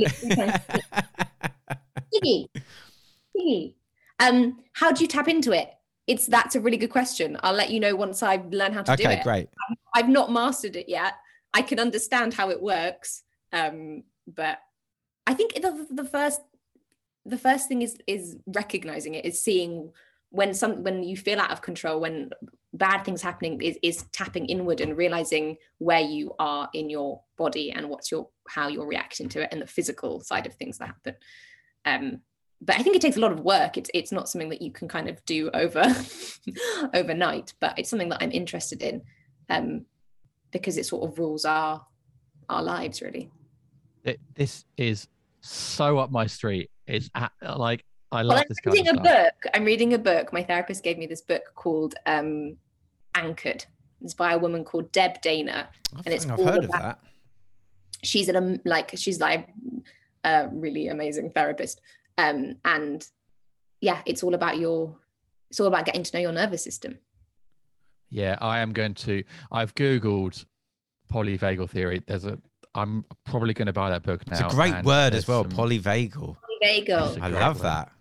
Piggy. How do you tap into it? That's a really good question. I'll let you know once I've learned how to do it. Okay, great. I've not mastered it yet. I can understand how it works. But I think the first thing is recognizing it, is seeing when you feel out of control, when bad things happening, is tapping inward and realizing where you are in your body and how you're reacting to it, and the physical side of things that happen. But I think it takes a lot of work. It's not something that you can kind of do overnight, but it's something that I'm interested in, because it sort of rules our lives, really. This is so up my street. It's like, I love this kind of stuff. I'm reading a book. My therapist gave me this book called Anchored. It's by a woman called Deb Dana. I've heard of that. She's like a really amazing therapist. And yeah, it's all about getting to know your nervous system. Yeah, I've Googled polyvagal theory. I'm probably going to buy that book now. It's a great word as well, polyvagal. Polyvagal. I love that.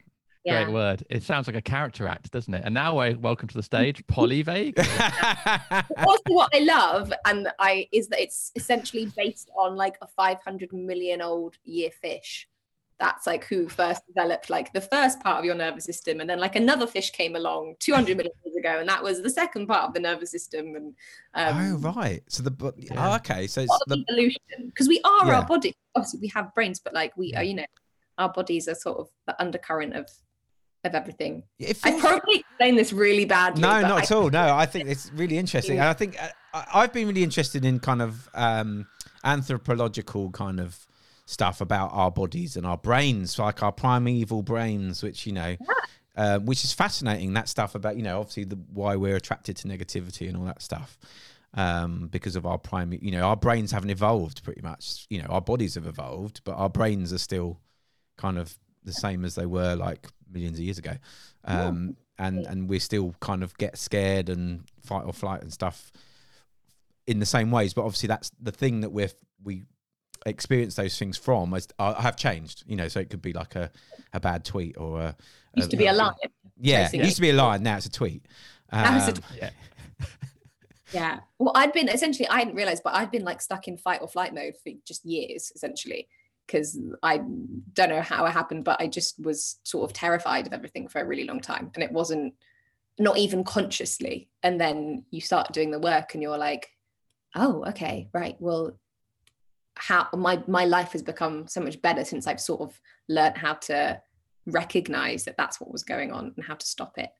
Yeah. Great word. It sounds like a character act, doesn't it? And now I welcome to the stage, Polly Vega. Also, what I love is that it's essentially based on like a 500 million old year fish. That's like who first developed like the first part of your nervous system, and then like another fish came along 200 million years ago, and that was the second part of the nervous system. And oh right, so okay, so it's the evolution, because we are Yeah. our body. Obviously, we have brains, but like we are, our bodies are sort of the undercurrent of everything. it I feels- probably explained this really badly. No, but not at all. No, I think it's really interesting. And I think I've been really interested in kind of anthropological kind of stuff about our bodies and our brains, like our primeval brains, which, which is fascinating, that stuff about, obviously why we're attracted to negativity and all that stuff. Because of our our brains haven't evolved pretty much. Our bodies have evolved, but our brains are still kind of the same as they were like millions of years ago. And we still kind of get scared and fight or flight and stuff in the same ways. But obviously that's the thing that we experience those things from have changed, so it could be like a bad tweet or used to be a line. Yeah, basically. it used to be a line. Now it's a tweet. Yeah. Yeah. Well, I hadn't realized, but I'd been like stuck in fight or flight mode for just years, essentially, because I don't know how it happened, but I just was sort of terrified of everything for a really long time. And it wasn't, not even consciously. And then you start doing the work and you're like, oh, okay, right. Well, how my life has become so much better since I've sort of learned how to recognize that that's what was going on and how to stop it.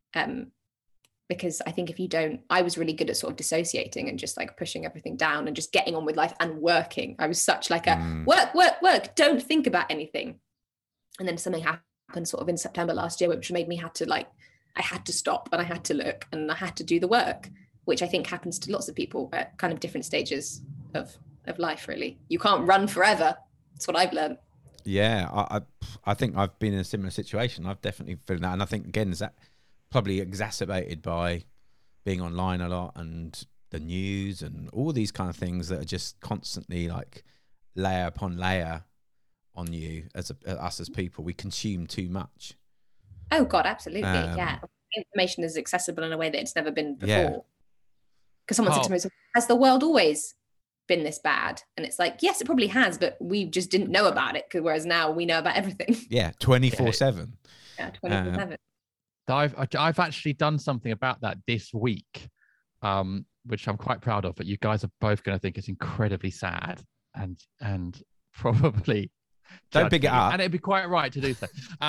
Because I think if you don't, I was really good at sort of dissociating and just like pushing everything down and just getting on with life and working. I was such like a work, don't think about anything. And then something happened sort of in September last year, which made me I had to stop and I had to look and I had to do the work, which I think happens to lots of people at kind of different stages of life, really. You can't run forever. That's what I've learned. Yeah, I think I've been in a similar situation. I've definitely felt that. And I think, again, is that probably exacerbated by being online a lot and the news and all these kind of things that are just constantly like layer upon layer on you us as people. We consume too much. Oh God, absolutely. Yeah. Information is accessible in a way that it's never been before. Because someone said to me, has the world always been this bad? And it's like, yes, it probably has, but we just didn't know about it. Whereas now we know about everything. Yeah, 24/7. Yeah, 24/7. I've actually done something about that this week, which I'm quite proud of. But you guys are both going to think it's incredibly sad and probably Don't big it up. and it'd be quite right to do so.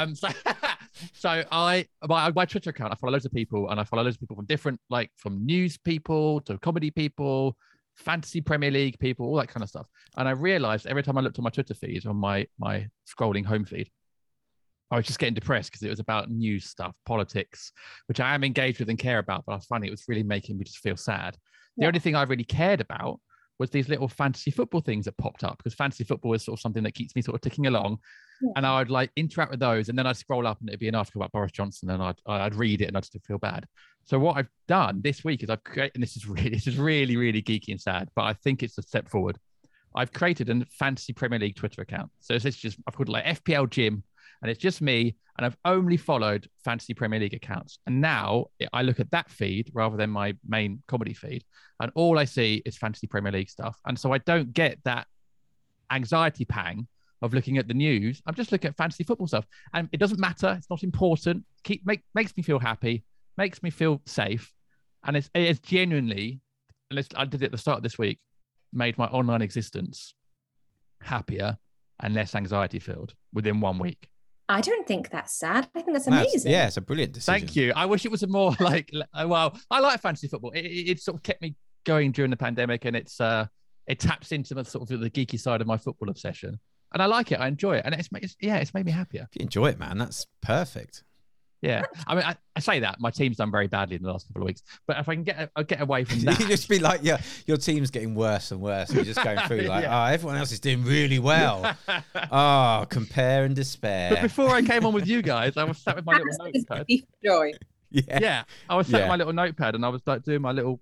So my Twitter account, I follow loads of people, and I follow loads of people from different, like from news people to comedy people, fantasy Premier League people, all that kind of stuff. And I realized every time I looked at my Twitter feed on my scrolling home feed, I was just getting depressed because it was about news stuff, politics, which I am engaged with and care about, but I was finding it was really making me just feel sad. The only thing I really cared about was these little fantasy football things that popped up, because fantasy football is sort of something that keeps me sort of ticking along. And I would like interact with those, and then I'd scroll up and it'd be an article about Boris Johnson, and I'd read it and I'd just feel bad. So what I've done this week is I've created, and this is really, really geeky and sad, but I think it's a step forward. I've created a fantasy Premier League Twitter account. So it's just, I've called it like FPL Gym, and it's just me, and I've only followed fantasy Premier League accounts. And now I look at that feed rather than my main comedy feed, and all I see is fantasy Premier League stuff. And so I don't get that anxiety pang of looking at the news. I'm just looking at fantasy football stuff, and it doesn't matter. It's not important. Makes me feel happy, makes me feel safe, and it's genuinely, and I did it at the start of this week, made my online existence happier and less anxiety filled within 1 week. I don't think that's sad. I think that's amazing. Yeah, it's a brilliant decision. Thank you. I wish it was a more like, well, I like fantasy football. It sort of kept me going during the pandemic, and it taps into the sort of the geeky side of my football obsession. And I like it. I enjoy it. And it's made me happier. If you enjoy it, man, that's perfect. Yeah. I mean, I say that my team's done very badly in the last couple of weeks, but if I can get away from that. You just be like, yeah, your team's getting worse and worse. You're just going through like, oh, everyone else is doing really well. Oh, compare and despair. But before I came on with you guys, I was sat with my little notepad. Joy. Yeah. I was sat with my little notepad, and I was like doing my little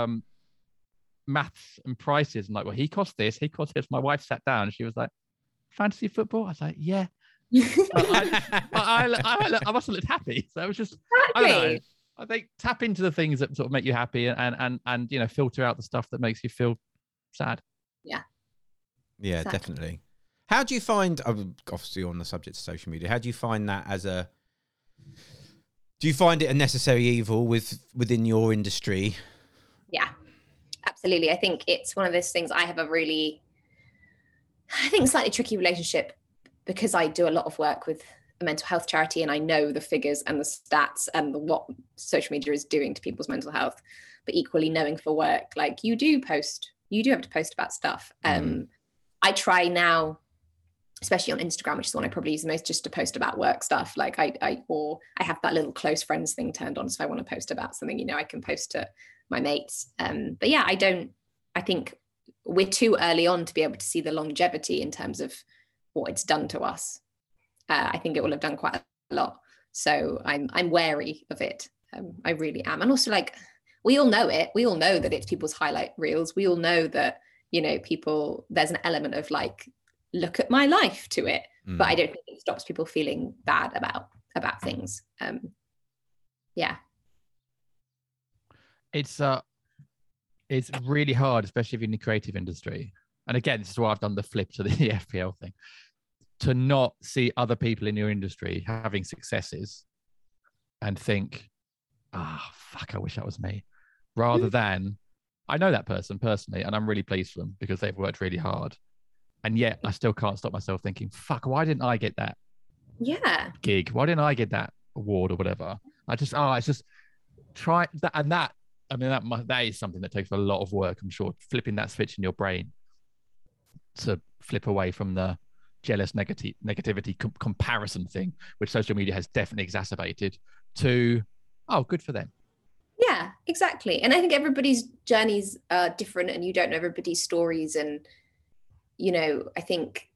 maths and prices, and like, well, he cost this. My wife sat down and she was like, fantasy football? I was like, yeah. I must have looked happy. So it was just, I don't know. I think tap into the things that sort of make you happy and you know, filter out the stuff that makes you feel sad. Yeah. Yeah, Exactly. definitely. How do you find, obviously on the subject of social media, how do you find that do you find it a necessary evil within your industry? Yeah, absolutely. I think it's one of those things. I have a really, I think, slightly tricky relationship because I do a lot of work with a mental health charity and I know the figures and the stats and what social media is doing to people's mental health. But equally knowing for work, like you do have to post about stuff. I try now, especially on Instagram, which is the one I probably use the most, just to post about work stuff. Like I have that little close friends thing turned on. So if I want to post about something, you know, I can post to my mates. But yeah, I think we're too early on to be able to see the longevity in terms of what it's done to us. I think it will have done quite a lot. So I'm wary of it. I really am. And also, like, we all know it. We all know that it's people's highlight reels. We all know that, you know, there's an element of like, look at my life to it. But I don't think it stops people feeling bad about things. Yeah. It's really hard, especially if you're in the creative industry. And again, this is why I've done the flip to the FPL thing, to not see other people in your industry having successes and think, fuck, I wish that was me. Rather than, I know that person personally, and I'm really pleased for them because they've worked really hard. And yet I still can't stop myself thinking, fuck, why didn't I get that gig? Why didn't I get that award or whatever? It's just try that. And that, I mean, that is something that takes a lot of work, I'm sure, flipping that switch in your brain to flip away from the jealous negativity comparison thing, which social media has definitely exacerbated, to, good for them. Yeah, exactly. And I think everybody's journeys are different and you don't know everybody's stories. And, you know, I think,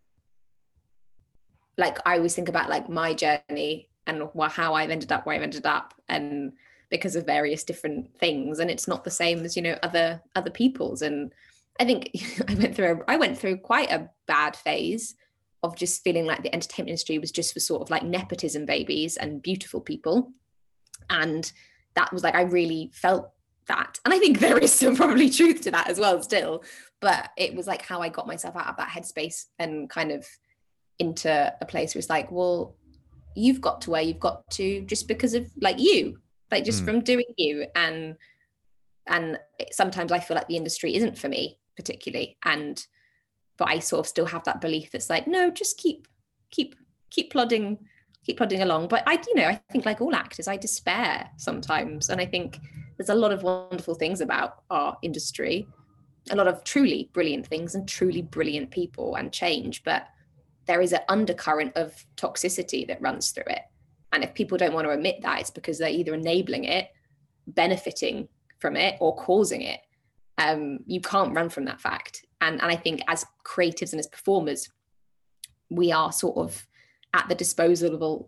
like, I always think about like my journey and how I've ended up where I've ended up, and because of various different things. And it's not the same as, you know, other people's. And I think I went through quite a bad phase of just feeling like the entertainment industry was just for sort of like nepotism babies and beautiful people. And that was like, I really felt that. And I think there is some probably truth to that as well still. But it was like how I got myself out of that headspace and kind of into a place where it's like, well, you've got to where you've got to just because of like you, like just from doing you. And sometimes I feel like the industry isn't for me particularly. But I sort of still have that belief that's like, no, just keep plodding along. But I think like all actors, I despair sometimes. And I think there's a lot of wonderful things about our industry, a lot of truly brilliant things and truly brilliant people and change. But there is an undercurrent of toxicity that runs through it. And if people don't want to admit that, it's because they're either enabling it, benefiting from it, or causing it. You can't run from that fact. And I think as creatives and as performers, we are sort of at the disposal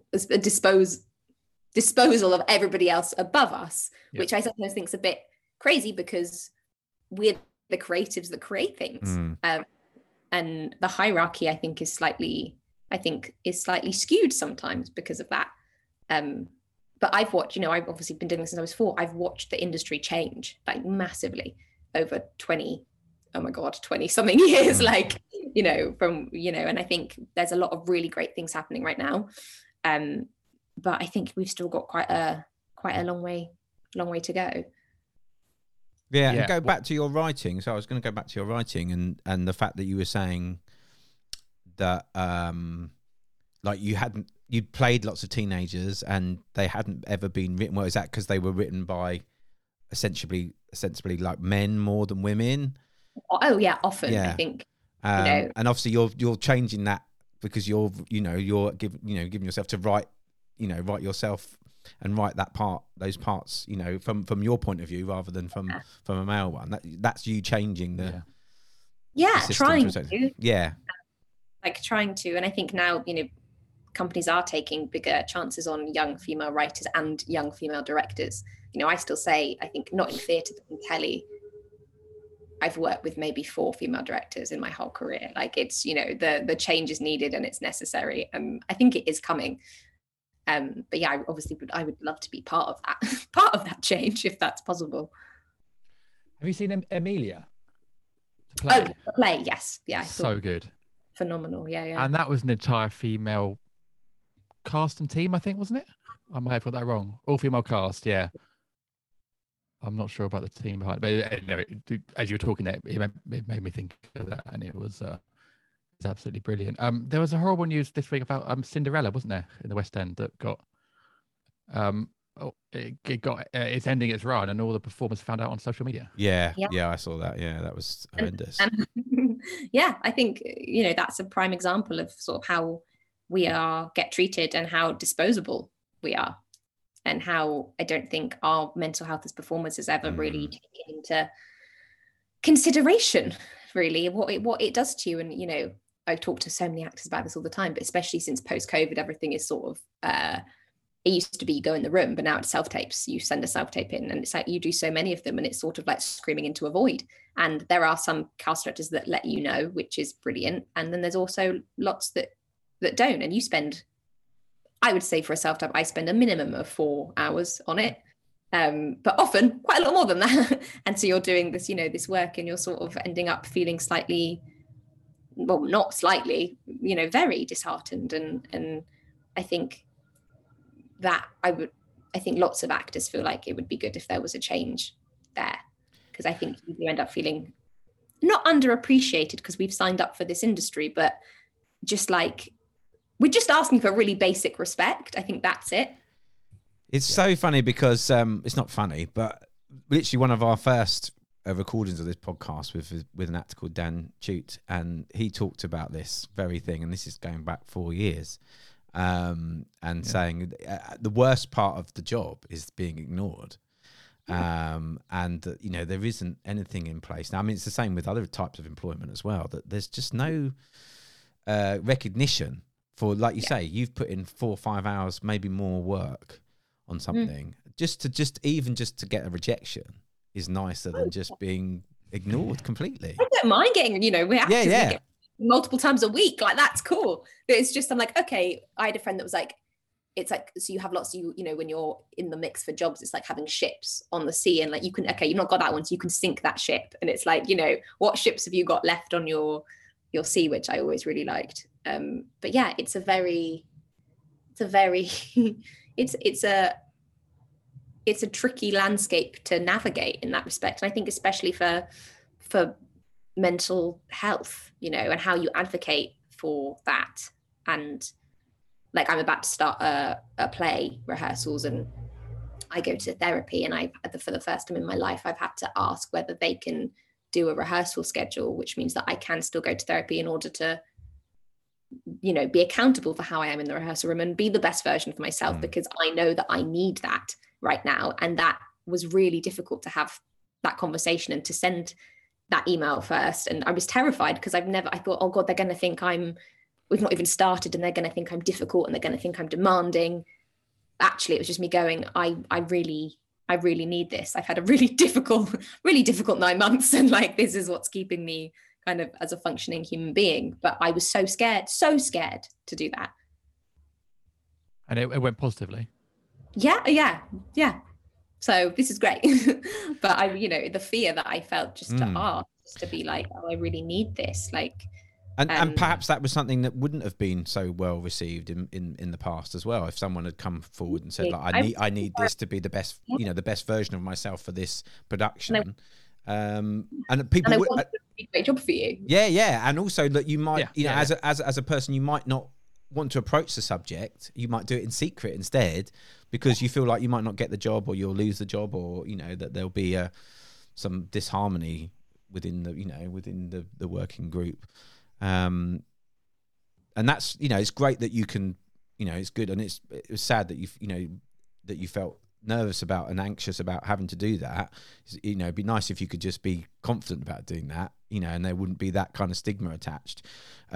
of everybody else above us, which I sometimes think is a bit crazy because we're the creatives that create things. And the hierarchy, I think, is slightly skewed sometimes because of that. But I've watched, I've obviously been doing this since I was 4. I've watched the industry change like massively over 20 something years, like, and I think there's a lot of really great things happening right now. But I think we've still got quite a long way to go. Yeah, and go back to your writing. So I was going to go back to your writing and the fact that you were saying that like you'd played lots of teenagers and they hadn't ever been written well. Is that because they were written by essentially like men more than women? Oh yeah, often. I think. And obviously you're changing that because you're giving yourself to write yourself and write those parts, from your point of view rather than from a male one. That's you changing the trying to. Trying to. And I think now, companies are taking bigger chances on young female writers and young female directors. I still say, I think not in theatre but in telly, I've worked with maybe 4 female directors in my whole career. Like, it's, you know, the change is needed and it's necessary. I think it is coming. But yeah, I would love to be part of that change if that's possible. Have you seen Emilia? The play, yes. Yeah. So good. Phenomenal. Yeah. And that was an entire female cast and team, I think, wasn't it? I might have got that wrong. All female cast, yeah. I'm not sure about the team behind it, but as you were talking there, it made me think of that, and it was absolutely brilliant. There was a horrible news this week about Cinderella, wasn't there, in the West End, that got it's ending its run, and all the performers found out on social media. Yeah, I saw that. Yeah, that was horrendous. Yeah, I think, you know, that's a prime example of sort of how we get treated and how disposable we are, and how I don't think our mental health as performers is ever really taken into consideration, really, what it does to you. And, you know, I talk to so many actors about this all the time, but especially since post-COVID, everything is sort of, it used to be you go in the room, but now it's self-tapes. You send a self-tape in, and it's like you do so many of them, and it's sort of like screaming into a void. And there are some cast directors that let you know, which is brilliant. And then there's also lots that don't. And you spend, I would say for a self-tape, I spend a minimum of 4 hours on it, but often quite a lot more than that. And so you're doing this, you know, this work, and you're sort of ending up feeling slightly, well, not slightly, you know, very disheartened. And I think that I think lots of actors feel like it would be good if there was a change there, because I think you end up feeling not underappreciated because we've signed up for this industry, but just like, we're just asking for really basic respect. I think that's it. It's so funny because it's not funny, but literally one of our first recordings of this podcast with an actor called Dan Chute, and he talked about this very thing, and this is going back 4 years, saying the worst part of the job is being ignored. And you know, there isn't anything in place now. I mean, it's the same with other types of employment as well, that there's just no recognition for, like you say, you've put in 4 or 5 hours, maybe more work on something. Just to get a rejection is nicer than just being ignored completely. I don't mind getting, you know, we have to get multiple times a week, like that's cool. But it's just, I'm like, okay, I had a friend that was like, it's like, so you have lots of, you know, when you're in the mix for jobs, it's like having ships on the sea, and like you can, okay, you've not got that one, so you can sink that ship. And it's like, you know, what ships have you got left on your sea, which I always really liked. But yeah, it's a tricky landscape to navigate in that respect. And I think especially for mental health, you know, and how you advocate for that. And like, I'm about to start a play rehearsals, and I go to therapy, and for the first time in my life, I've had to ask whether they can do a rehearsal schedule, which means that I can still go to therapy in order to, you know, be accountable for how I am in the rehearsal room and be the best version of myself, because I know that I need that right now. And that was really difficult to have that conversation and to send that email first. And I was terrified because I thought, oh God, they're going to think we've not even started, and they're going to think I'm difficult, and they're going to think I'm demanding. Actually, it was just me going, I really need this. I've had a really difficult 9 months, and like, this is what's keeping me kind of as a functioning human being. But I was so scared to do that. And it went positively. Yeah. So this is great. But you know, the fear that I felt just to ask, just to be like, oh, I really need this. Like, and perhaps that was something that wouldn't have been so well received in the past as well. If someone had come forward and said, like, I need this to be the best, you know, the best version of myself for this production. And people would do a great job for you. Yeah. And also that you might, as a person, you might not want to approach the subject. You might do it in secret instead, because you feel like you might not get the job, or you'll lose the job, or, you know, that there'll be some disharmony within the working group. And that's, you know, it's great that you can, you know, it's good, and it was sad that that you felt nervous about and anxious about having to do that. You know, it'd be nice if you could just be confident about doing that, you know, and there wouldn't be that kind of stigma attached.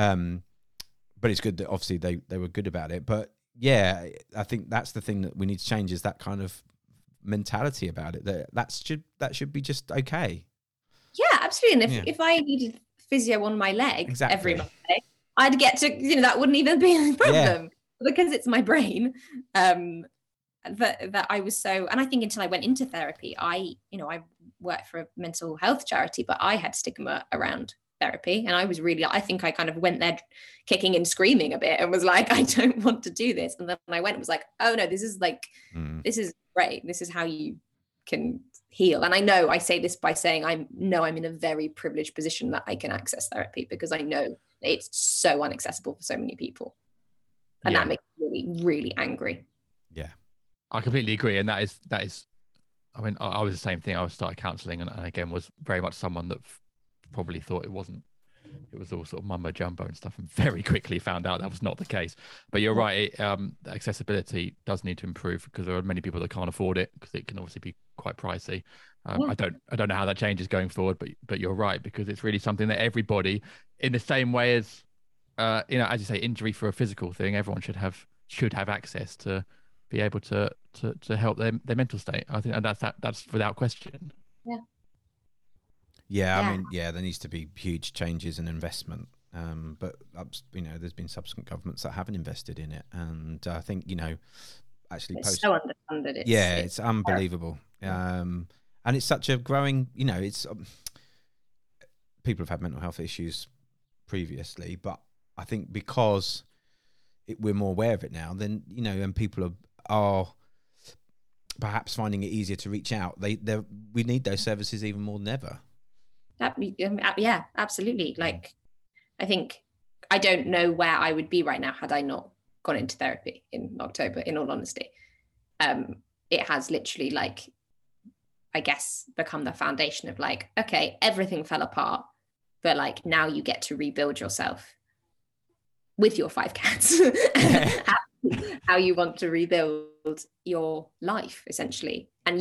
But it's good that obviously they were good about it. But yeah, I think that's the thing that we need to change, is that kind of mentality about it, that should be just okay. Yeah, absolutely. And Yeah. if I needed physio on my leg Exactly. every Monday, I'd get to, that wouldn't even be a problem because it's my brain. That I was so, and I think until I went into therapy, I worked for a mental health charity, but I had stigma around therapy, and I think I kind of went there kicking and screaming a bit and was like, I don't want to do this. And then I went and was like, oh no, this is this is great. This is how you can heal. And I know I say this by saying I'm in a very privileged position that I can access therapy, because I know it's so inaccessible for so many people, and that makes me really, really angry. Yeah, I completely agree. And that is, I mean, I was the same thing. I started counselling, and again was very much someone that probably thought it was all sort of mumbo jumbo and stuff, and very quickly found out that was not the case. But you're right, accessibility does need to improve, because there are many people that can't afford it, because it can obviously be quite pricey. I don't know how that changes going forward, but you're right, because it's really something that everybody, in the same way as as you say, injury for a physical thing, everyone should have access to be able to help their mental state. I think, and that's without question. Yeah, I mean, there needs to be huge changes and investment. But there's been subsequent governments that haven't invested in it, and I think actually it's so underfunded. It's unbelievable. And it's such a growing. It's people have had mental health issues previously, but I think because we're more aware of it now, then and people are perhaps finding it easier to reach out. We need those services even more than ever. Yeah, absolutely. Like, I think I don't know where I would be right now had I not gone into therapy in October, in all honesty. It has literally, I guess, become the foundation of okay, everything fell apart, but now you get to rebuild yourself with your 5 cats. How you want to rebuild your life, essentially. And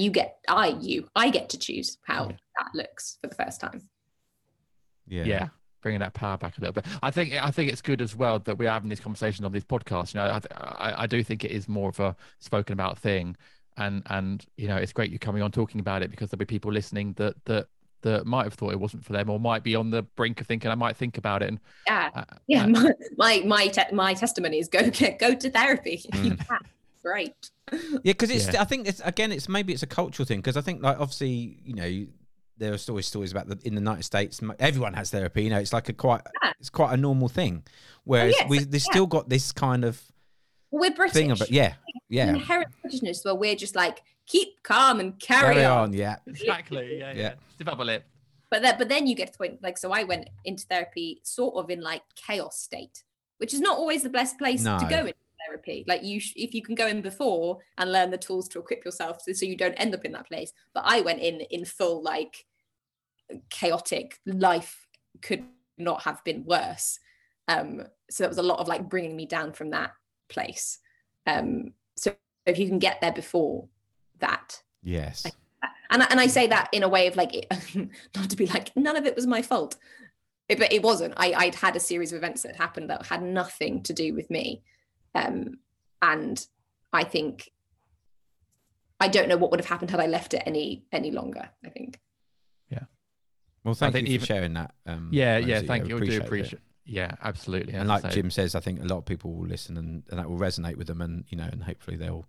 I get to choose how that looks for the first time. Yeah. Bringing that power back a little bit. I think it's good as well that we're having these conversations on these podcasts. I do think it is more of a spoken about thing, and it's great you coming on talking about it, because there'll be people listening that might have thought it wasn't for them, or might be on the brink of thinking I might think about it. And my testimony is go to therapy. You can. Great. Yeah, because I think it's maybe it's a cultural thing, because I think obviously there are always stories about in the United States everyone has therapy. It's like it's quite a normal thing, whereas we've still got this kind of we're British thing about inherent Britishness where we're just keep calm and carry on. Exactly. Stiff upper lip. But then you get to the point so I went into therapy sort of in chaos state, which is not always the best place to go into therapy. If you can go in before and learn the tools to equip yourself so you don't end up in that place. But I went in full chaotic. Life could not have been worse. So that was a lot of bringing me down from that place. So if you can get there before that, yes. And I say that in a way of not to be none of it was my fault, but it wasn't. I'd had a series of events that happened that had nothing to do with me. And I think I don't know what would have happened had I left it any longer, I think. Yeah. Well, thank you for sharing that. Thank you. I do appreciate it. Yeah, absolutely. And like Jim says, I think a lot of people will listen and that will resonate with them, and and hopefully they'll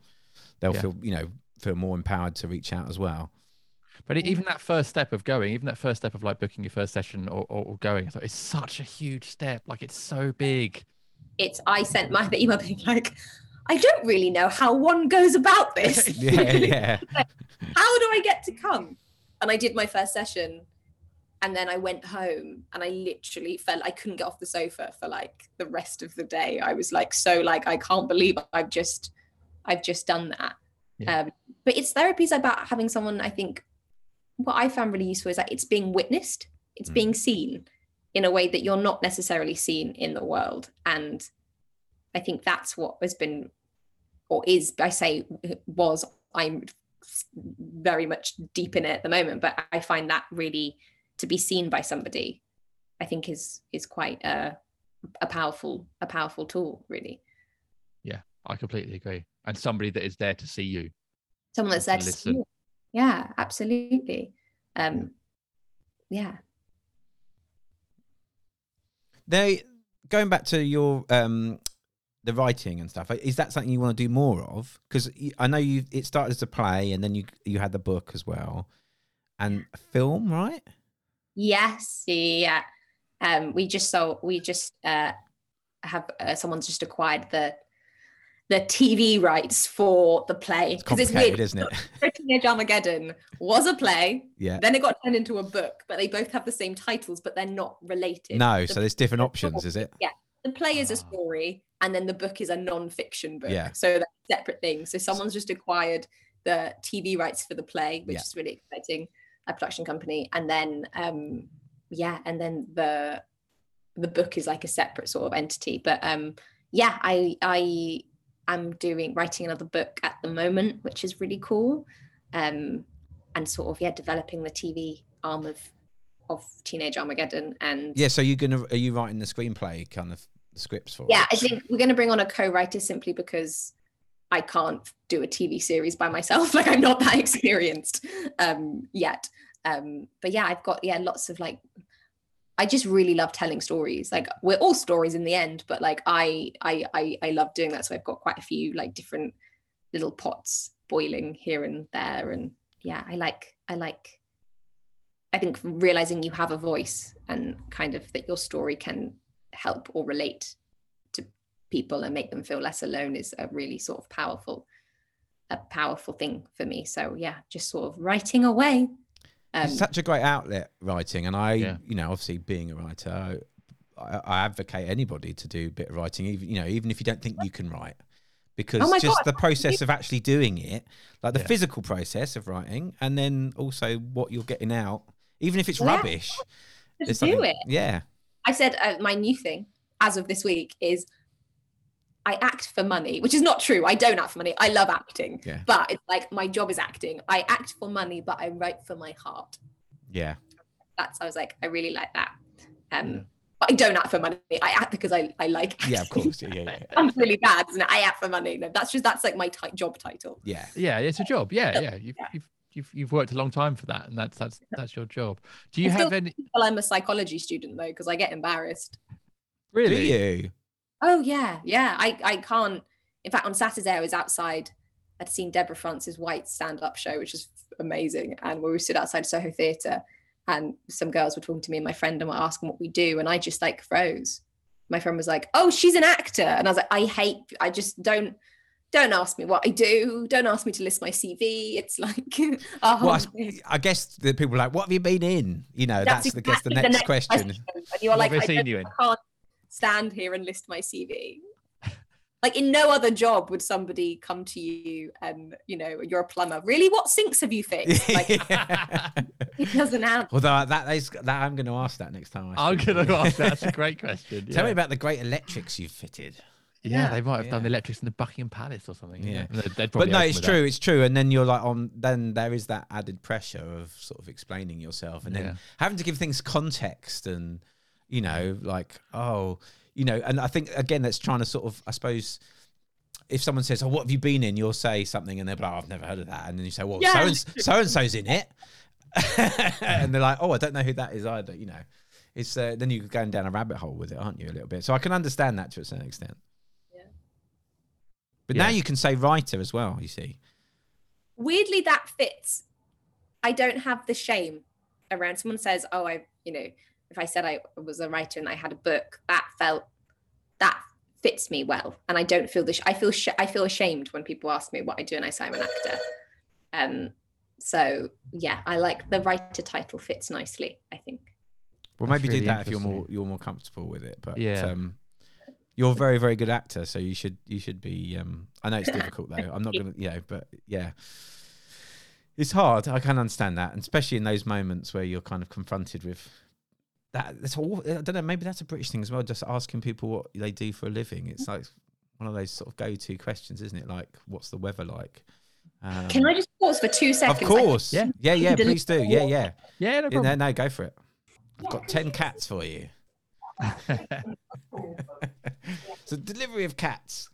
feel more empowered to reach out as well. But even that first step of going, even that first step of booking your first session or going, it's such a huge step. It's so big. I sent my email being I don't really know how one goes about this. Yeah. How do I get to come? And I did my first session, and then I went home, and I literally felt I couldn't get off the sofa for the rest of the day. I was I can't believe I've just done that. Yeah. But therapy's about having someone. I think what I found really useful is it's being witnessed, it's being seen in a way that you're not necessarily seen in the world. And I think that's what has been, or is, I'm very much deep in it at the moment, but I find that really to be seen by somebody, I think is quite a powerful tool, really. Yeah, I completely agree. And somebody that is there to see you. Someone that's there to see you. Yeah, absolutely. yeah. Going back to your the writing and stuff, is that something you want to do more of? Because I know it started as a play, and then you had the book as well, and a film, right? Yes, yeah. We just have someone's just acquired the TV rights for the play. It's complicated, isn't it? Teenage Armageddon was a play. Yeah. Then it got turned into a book, but they both have the same titles, but they're not related. No, so there's different options, is it? Yeah. The play is a story, and then the book is a non-fiction book. Yeah. So they're separate things. So someone's just acquired the TV rights for the play, which is really exciting, a production company. And then, and then the book is like a separate sort of entity. But I'm writing another book at the moment, which is really cool. And sort of, developing the TV arm of Teenage Armageddon. And so are you writing the screenplay, kind of the scripts for it? I think we're going to bring on a co-writer simply because I can't do a TV series by myself. Like, I'm not that experienced yet. But I've got lots of I just really love telling stories. Like, we're all stories in the end, but like I love doing that. So I've got quite a few like different little pots boiling here and there. And I think realizing you have a voice and kind of that your story can help or relate to people and make them feel less alone is a really sort of powerful thing for me. So just sort of writing away. It's such a great outlet, writing, and obviously being a writer, I advocate anybody to do a bit of writing, even if you don't think you can write, because the process of actually doing it, like the physical process of writing, and then also what you're getting out, even if it's rubbish. Just do it. Yeah. I said my new thing as of this week is I act for money, which is not true. I don't act for money. I love acting, but it's like my job is acting. I act for money, but I write for my heart. Yeah. I was like, I really like that. But I don't act for money. I act because I like acting. Yeah, of course. Yeah. I'm really bad, isn't it? I act for money. No, that's like my job title. Yeah. Yeah, it's a job. Yeah. You've worked a long time for that, and that's your job. Do you have any? Well, I'm a psychology student though, because I get embarrassed. Really? Do you? Oh yeah. I can't. In fact, on Saturday I was outside. I'd seen Deborah Francis White's stand-up show, which is amazing, and we stood outside Soho Theatre, and some girls were talking to me and my friend and were asking what we do, and I just like froze. My friend was like, "Oh, she's an actor," and I was like, I just don't ask me what I do. Don't ask me to list my CV. It's like, I guess the people are like, what have you been in? That's exactly the next question. And you're like, I can't stand here and list my CV. Like, in no other job would somebody come to you and, you're a plumber. Really? What sinks have you fixed? Like, it doesn't happen. Although I'm going to ask that next time. I'm going to ask that. That's a great question. Tell me about the great electrics you've fitted. Yeah, they might have done the electrics in the Buckingham Palace or something. Yeah. But no, it's true. It's true. And then you're like then there is that added pressure of sort of explaining yourself and then having to give things context and, and I think, again, that's trying to sort of, I suppose, if someone says, "Oh, what have you been in?" You'll say something and they're like, "Oh, I've never heard of that." And then you say, "Well, so-and-so's in it." And they're like, "Oh, I don't know who that is either." It's then you're going down a rabbit hole with it, aren't you, a little bit? So I can understand that to a certain extent. But now you can say writer as well, you see. Weirdly, that fits. I don't have the shame around someone says, "Oh, if I said I was a writer and I had a book," that fits me well. And I don't feel I feel ashamed when people ask me what I do and I say I'm an actor. So I like the writer title fits nicely, I think. Well, maybe really do that if you're more comfortable with it. But you're a very, very good actor, so you should be. I know it's difficult though. I'm not gonna, but it's hard. I can understand that, and especially in those moments where you're kind of confronted with that. That's all. I don't know. Maybe that's a British thing as well. Just asking people what they do for a living. It's like one of those sort of go-to questions, isn't it? Like, what's the weather like? Can I just pause for 2 seconds? Of course. Yeah. Please do. Yeah. No problem. No, go for it. I've got 10 cats for you. So delivery of cats.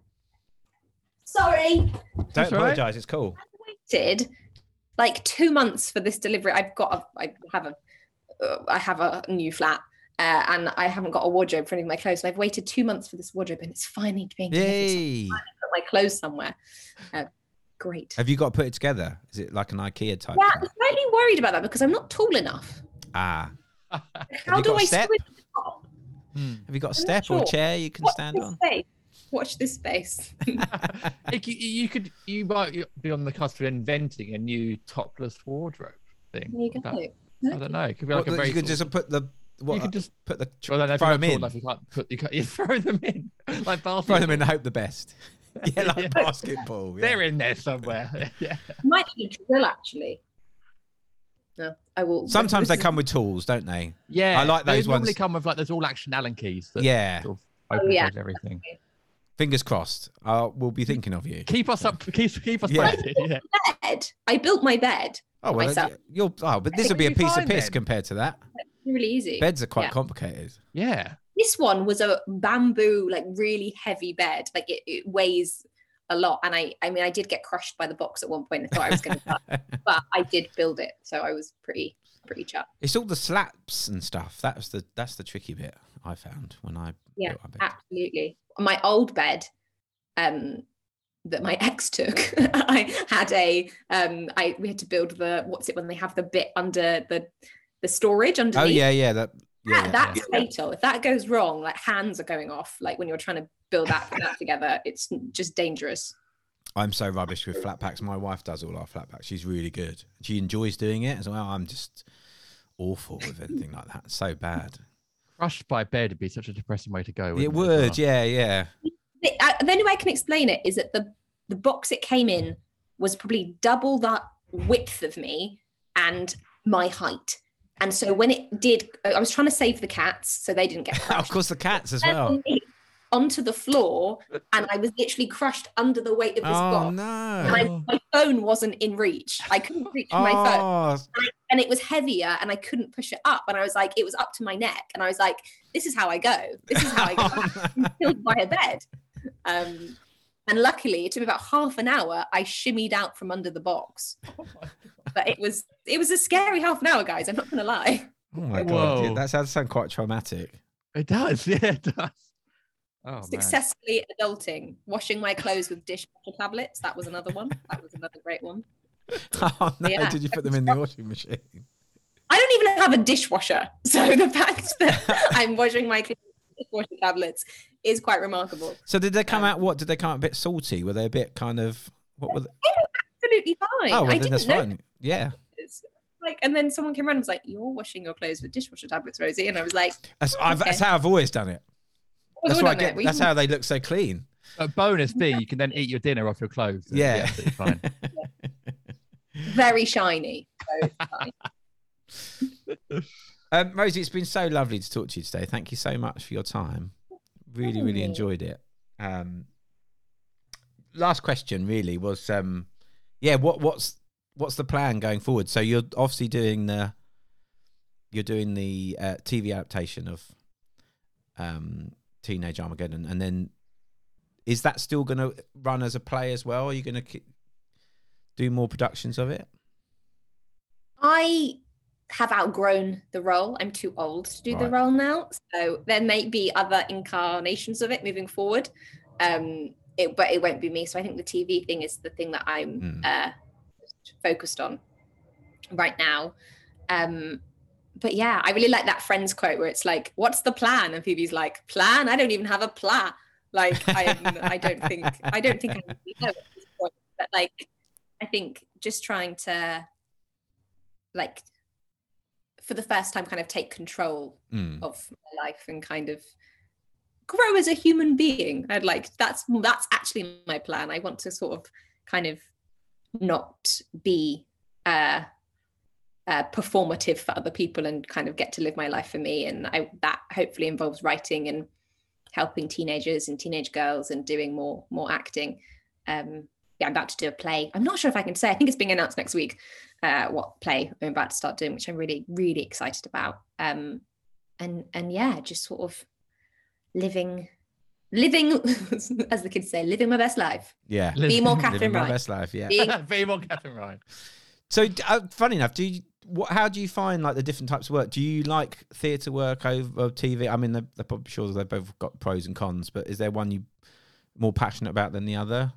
Sorry. Don't apologise. It's cool. I waited like 2 months for this delivery. I have I have a new flat. And I haven't got a wardrobe for any of my clothes. And I've waited 2 months for this wardrobe, and it's finally being delivered. Yay! So I put my clothes somewhere. Great. Have you got to put it together? Is it like an IKEA type? Yeah, thing? I'm slightly worried about that because I'm not tall enough. Ah. How you do got a I step? squeeze the top? Have you got a I'm step not or a sure. chair you can Watch stand this on? space. Watch this space. You might be on the cusp of inventing a new topless wardrobe thing. There you go. I don't know. It could be like What, a very. you could just put the. What, you could just put the. Well, then if throw you're them not tall in. enough, you throw them in like basketball. Throw them in and hope the best. Yeah, like Yeah. basketball. Yeah. They're in there somewhere. Yeah. Might need a drill actually. No, I will. Sometimes this they is- come with tools, don't they? Yeah, I like those they normally ones. come with like there's all action Allen keys. That Yeah. sort of open yeah. everything. Fingers crossed. We'll be thinking of you. Keep us up. Keep us Yeah. posted. Yeah. Bed. I built my bed Oh well, myself. but this think will be a you'll piece of be piss fine then. compared to that. really easy. Beds are quite Yeah. complicated. Yeah. This one was a bamboo, like really heavy bed. Like it weighs a lot. And I mean, I did get crushed by the box at one point. I thought I was going to die, but I did build it, so I was pretty chuffed. It's all the slaps and stuff. That's the tricky bit I found when I Yeah, built my bed. absolutely. My old bed, that my ex took, I had we had to build when they have the bit under the storage underneath. Oh yeah, That's fatal. If that goes wrong, like hands are going off. Like when you're trying to build that together, it's just dangerous. I'm so rubbish with flat packs. My wife does all our flat packs. She's really good. She enjoys doing it as well. I'm just awful with anything like that. So bad. Crushed by bed would be such a depressing way to go. It wouldn't would, as well? yeah. The only way I can explain it is that the box it came in was probably double the width of me and my height. And so when it did, I was trying to save the cats so they didn't get crushed. Of course, the cats as well. Onto the floor, and I was literally crushed under the weight of this Oh box. no! My phone wasn't in reach. I couldn't reach my phone, Oh, and it was heavier, and I couldn't push it up. And I was like, it was up to my neck, and I was like, this is how I go. This is how I go. I'm killed by a bed. And luckily, it took me about half an hour. I shimmied out from under the box, but it was a scary half an hour, guys. I'm not gonna lie. oh my god! Whoa. Yeah, that sounds quite traumatic. It does. Yeah, it does. Oh, man. Successfully adulting, washing my clothes with dishwasher tablets. That was another one. That was another great one. Oh no! Yeah. Did you put them in the washing machine? I don't even have a dishwasher, so the fact that I'm washing my clothes with dishwasher tablets is quite remarkable. So did they come out? What did they come out a bit salty? Were they a bit kind of what were? Absolutely fine. Oh, well, I then that's didn't know fine. Yeah, this. And then someone came around and was like, "You're washing your clothes with dishwasher tablets, Rosie," and I was like, that's Okay. that's how I've always done it. "Well, That's we're why I not get. there. That's how they look so clean. A bonus B, you can then eat your dinner off your clothes. It'll be Yeah. absolutely fine. Very shiny." So it's fine. Rosie, it's been so lovely to talk to you today. Thank you so much for your time. Really, really enjoyed it. Last question really was, what's the plan going forward? So you're obviously doing the TV adaptation of Teenage Armageddon, and then is that still going to run as a play as well? Are you going to do more productions of it? I have outgrown the role. I'm too old to do the Right. role now. So there may be other incarnations of it moving forward. But it won't be me. So I think the TV thing is the thing that I'm focused on right now. But yeah, I really like that Friends quote where it's like, "What's the plan?" And Phoebe's like, "Plan? I don't even have a plan." Like I don't think I really know at this point. But like I think just trying to like for the first time kind of take control of my life and kind of grow as a human being. I'd like that's actually my plan. I want to sort of kind of not be performative for other people and kind of get to live my life for me. And that hopefully involves writing and helping teenagers and teenage girls and doing more acting. I'm about to do a play. I'm not sure if I can say. I think it's being announced next week. What play I'm about to start doing, which I'm really, really excited about. And yeah, just sort of living, as the kids say, living my best life. Yeah, Be more Catherine living my Ryan. best life. Yeah. Be more Catherine Ryan. So funny enough, how do you find like the different types of work? Do you like theatre work over TV? I mean, they're probably sure they've both got pros and cons, but is there one you more passionate about than the other?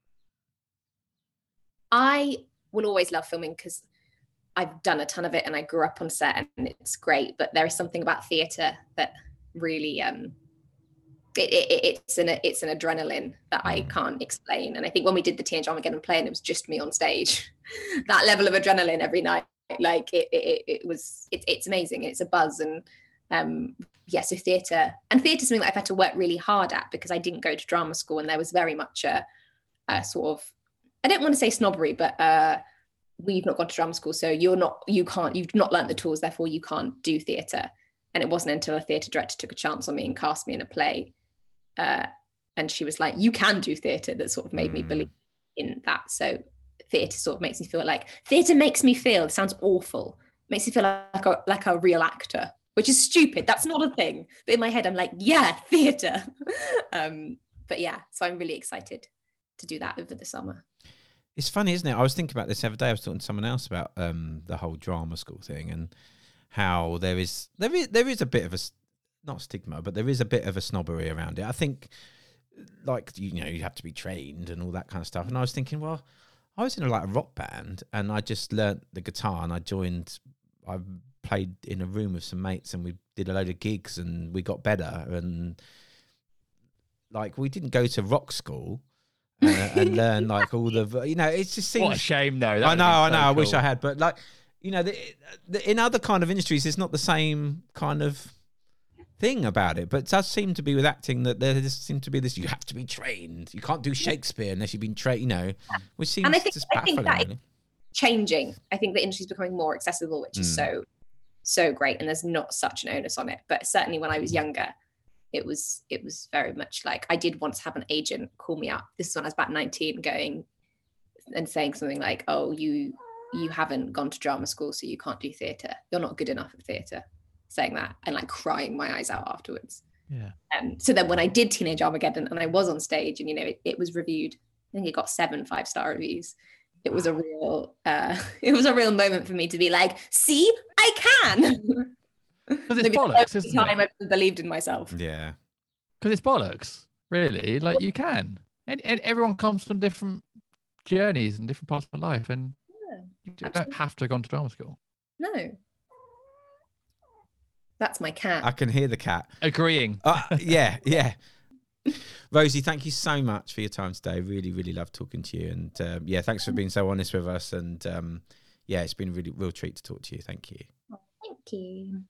I will always love filming because I've done a ton of it and I grew up on set and it's great. But there is something about theatre that really it's an adrenaline that I can't explain. And I think when we did the Teenage Armageddon play and it was just me on stage, that level of adrenaline every night, like it's amazing. It's a buzz. And so theatre is something that I've had to work really hard at because I didn't go to drama school, and there was very much a sort of, I don't want to say snobbery, but we've not gone to drama school, so you've not learnt the tools, therefore you can't do theatre. And it wasn't until a theatre director took a chance on me and cast me in a play, and she was like, you can do theatre, that sort of made me believe in that. So theatre sort of makes me feel like, theatre makes me feel, it sounds awful, makes me feel like a real actor, which is stupid, that's not a thing, but in my head I'm like, yeah, theatre. But yeah, so I'm really excited to do that over the summer. It's funny, isn't it? I was thinking about this the other day. I was talking to someone else about the whole drama school thing and how there is a bit of a, not stigma, but there is a bit of a snobbery around it. I think, like, you have to be trained and all that kind of stuff. And I was thinking, well, I was in a rock band and I just learnt the guitar and I played in a room with some mates and we did a load of gigs and we got better. And we didn't go to rock school. And learn all the, it just seems. What a shame, though. I know. I wish I had, but in other kind of industries, it's not the same kind of thing about it. But it does seem to be with acting that there just seems to be this: you have to be trained. You can't do Shakespeare unless you've been trained. Which seems just baffling. I think that is changing. I think the industry's becoming more accessible, which is so great, and there's not such an onus on it. But certainly, when I was younger, it was very much like, I did once have an agent call me up. This is when I was about 19, going and saying something like, oh, you haven't gone to drama school, so you can't do theatre. You're not good enough at theatre. Saying that and crying my eyes out afterwards. Yeah. So then when I did Teenage Armageddon and I was on stage and, it was reviewed, I think it got 7 5-star reviews. It was a real moment for me to be like, see, I can. Because it's bollocks, isn't it? I believed in myself. Yeah. Because it's bollocks, really. You can. And everyone comes from different journeys and different parts of life, and you don't have to have gone to drama school. No. That's my cat. I can hear the cat. Agreeing. Yeah. Rosie, thank you so much for your time today. Really, really love talking to you. And thanks for being so honest with us. And it's been a really real treat to talk to you. Thank you. Thank you.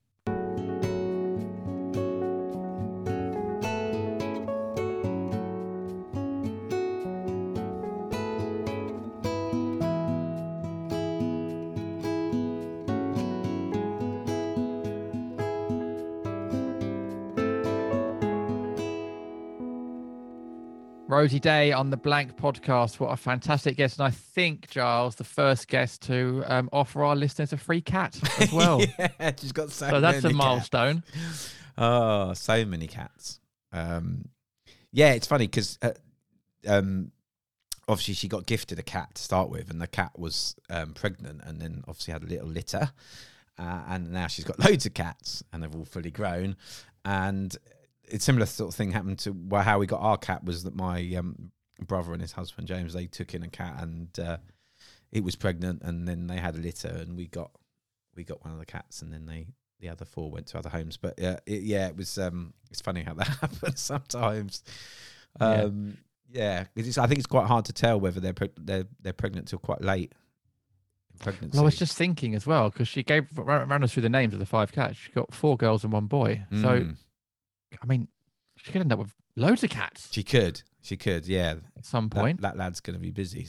Rosie Day on the Blank Podcast. What a fantastic guest. And I think, Giles, the first guest to offer our listeners a free cat as well. Yeah, she's got so that's many a milestone. Cats. Oh, so many cats. It's funny because obviously she got gifted a cat to start with, and the cat was pregnant and then obviously had a little litter. And now she's got loads of cats and they've all fully grown. And a similar sort of thing happened to how we got our cat was that my brother and his husband James, they took in a cat and it was pregnant, and then they had a litter, and we got one of the cats, and then the other 4 went to other homes. But it was it's funny how that happens sometimes. I think it's quite hard to tell whether they're pregnant till quite late in pregnancy. Well, I was just thinking as well, because she ran us through the names of the 5 cats. She got 4 girls and 1 boy. So I mean, she could end up with loads of cats. She could, yeah. At some point. That lad's going to be busy.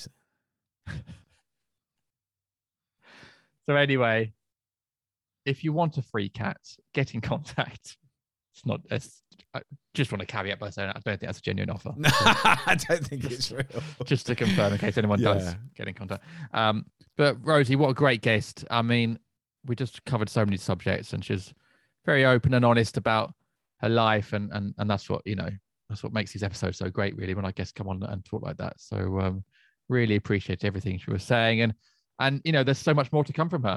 So anyway, if you want a free cat, get in contact. I just want to caveat by saying I don't think that's a genuine offer. No, I don't think it's real. Just to confirm, in case anyone does get in contact. But Rosie, what a great guest. I mean, we just covered so many subjects, and she's very open and honest about her life, and that's what that's what makes these episodes so great, really, when I guess come on and talk like that. So really appreciate everything she was saying, and there's so much more to come from her.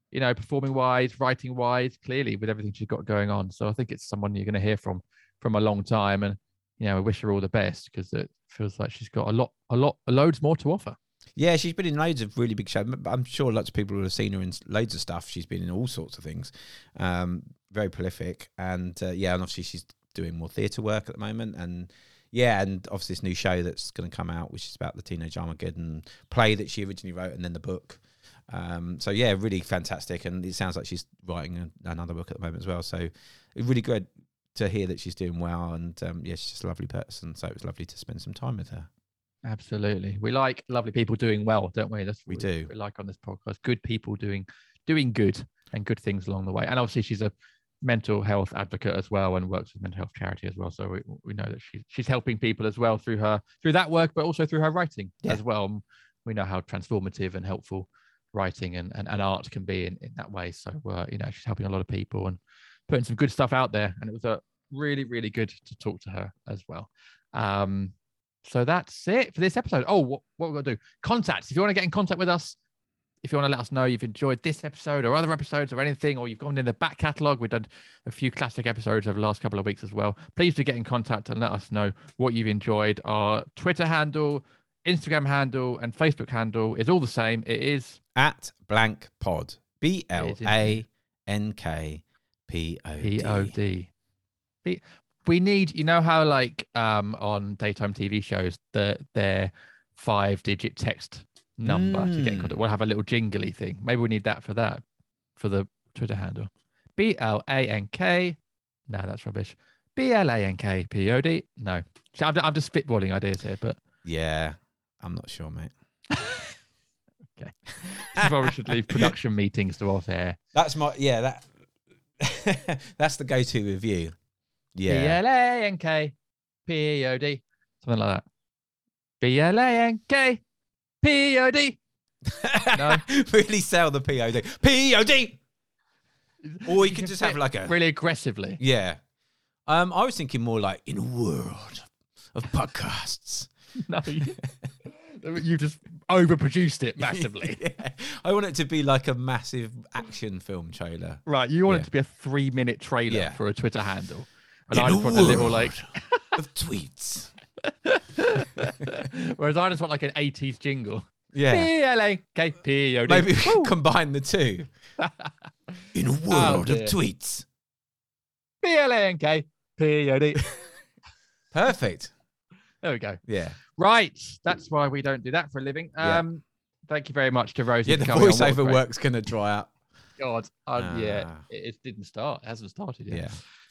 performing wise, writing wise, clearly with everything she's got going on. So I think it's someone you're going to hear from a long time. And, I wish her all the best because it feels like she's got loads more to offer. Yeah, she's been in loads of really big shows. I'm sure lots of people will have seen her in loads of stuff. She's been in all sorts of things. Very prolific. And and obviously she's doing more theatre work at the moment. And obviously this new show that's going to come out, which is about the Teenage Armageddon play that she originally wrote and then the book. Really fantastic. And it sounds like she's writing another book at the moment as well. So it's really good to hear that she's doing well. And she's just a lovely person. So it was lovely to spend some time with her. Absolutely. We like lovely people doing well, don't we? That's what we like on this podcast. Good people doing good and good things along the way. And obviously she's a mental health advocate as well and works with mental health charity as well. So we know that she's helping people as well through that work, but also through her writing as well. We know how transformative and helpful writing and art can be in that way. So she's helping a lot of people and putting some good stuff out there. And it was really, really good to talk to her as well. So that's it for this episode. Oh, what we're going to do? Contacts. If you want to get in contact with us, if you want to let us know you've enjoyed this episode or other episodes or anything, or you've gone in the back catalogue, we've done a few classic episodes over the last couple of weeks as well. Please do get in contact and let us know what you've enjoyed. Our Twitter handle, Instagram handle, and Facebook handle is all the same. It is @blankpod. BLANKPOD. We need, how like on daytime TV shows, their 5-digit text number to get in contact. We'll have a little jingly thing. Maybe we need that for the Twitter handle. BLANK. No, that's rubbish. BLANKPOD. No, I'm just spitballing ideas here, but yeah, I'm not sure, mate. Okay, I probably should leave production meetings to off air. That's that's the go-to review. Yeah. BLANKPOD. Something like that. BLANKPOD. No. Really sell the POD. POD! Or you can just have like a... Really aggressively. Yeah. I was thinking more like, in a world of podcasts. No, you just overproduced it massively. Yeah. I want it to be like a massive action film trailer. Right, you want it to be a 3-minute trailer for a Twitter handle. And In I just want a little like of tweets. Whereas I just want like an 80s jingle. Yeah. BLANKPOD. Maybe we can combine the two. In a world of tweets. BLANKPOD. Perfect. There we go. Yeah. Right. That's why we don't do that for a living. Thank you very much to Rosie. Yeah, the voiceover work's going to dry up. God. It didn't start. It hasn't started yet. Yeah.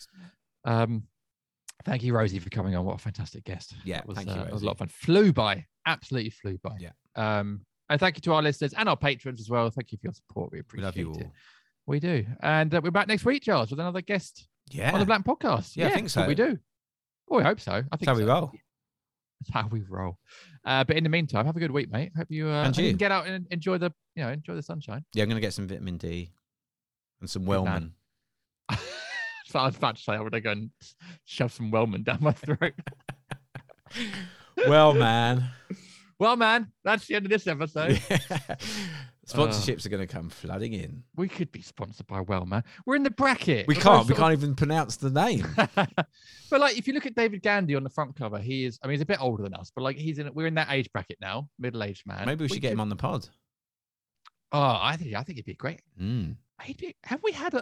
Thank you, Rosie, for coming on. What a fantastic guest. Yeah, thank you, It Rosie. was a lot of fun. Flew by. Absolutely flew by. Yeah. And thank you to our listeners and our patrons as well. Thank you for your support. We appreciate We love you it. all. We do. And we're back next week, Charles, with another guest on the Blank Podcast. Yeah, I think so. That's what we do. Oh, I hope so. I think That's how we roll. That's how we roll. But in the meantime, have a good week, mate. Hope you can get out and enjoy the sunshine. Yeah, I'm going to get some vitamin D and some Wellman. So I was about to say, I would go and shove some Wellman down my throat. Well, man, that's the end of this episode. Yeah. Sponsorships are going to come flooding in. We could be sponsored by Wellman. We're in the bracket. We can't even pronounce the name. But like, if you look at David Gandy on the front cover, he's a bit older than us, but like we're in that age bracket now, middle-aged man. Maybe we should get him on the pod. Oh, I think it'd be great. Have we had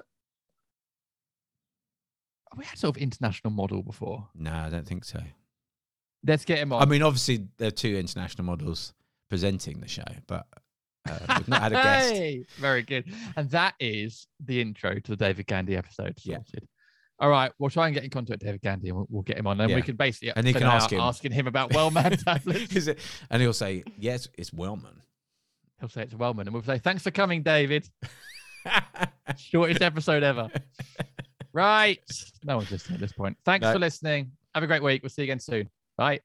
sort of international model before? No, I don't think so. Let's get him on. I mean, obviously, there are 2 international models presenting the show, but we've not had a guest. Hey, very good. And that is the intro to the David Gandy episode. Yeah. Sorted. All right, we'll try and get in contact with David Gandy and we'll get him on. And we can basically asking him about Wellman tablets. And he'll say, yes, it's Wellman. He'll say it's Wellman. And we'll say, thanks for coming, David. Shortest episode ever. Right. No one's listening at this point. Thanks for listening. Have a great week. We'll see you again soon. Bye.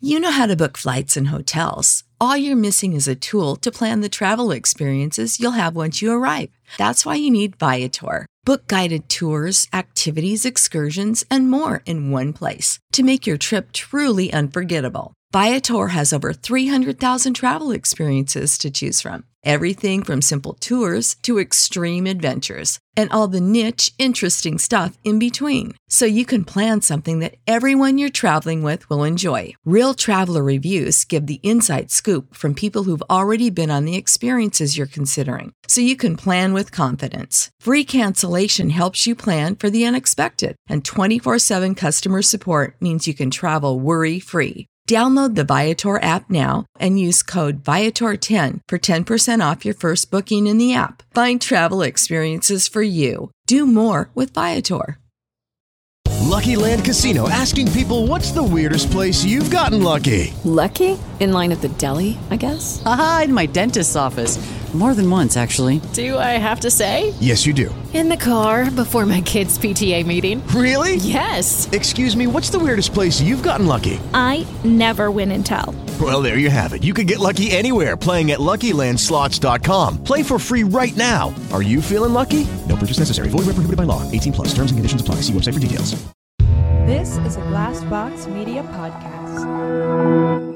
You know how to book flights and hotels. All you're missing is a tool to plan the travel experiences you'll have once you arrive. That's why you need Viator. Book guided tours, activities, excursions, and more in one place to make your trip truly unforgettable. Viator has over 300,000 travel experiences to choose from. Everything from simple tours to extreme adventures and all the niche, interesting stuff in between. So you can plan something that everyone you're traveling with will enjoy. Real traveler reviews give the inside scoop from people who've already been on the experiences you're considering. So you can plan with confidence. Free cancellation helps you plan for the unexpected. And 24/7 customer support means you can travel worry-free. Download the Viator app now and use code Viator10 for 10% off your first booking in the app. Find travel experiences for you. Do more with Viator. Lucky Land Casino, asking people, what's the weirdest place you've gotten lucky? Lucky? In line at the deli, I guess? Aha, in my dentist's office. More than once, actually. Do I have to say? Yes, you do. In the car before my kids' PTA meeting. Really? Yes. Excuse me, what's the weirdest place you've gotten lucky? I never win and tell. Well, there you have it. You can get lucky anywhere, playing at LuckyLandSlots.com. Play for free right now. Are you feeling lucky? No purchase necessary. Void where prohibited by law. 18+. Terms and conditions apply. See website for details. This is a Glassbox Media Podcast.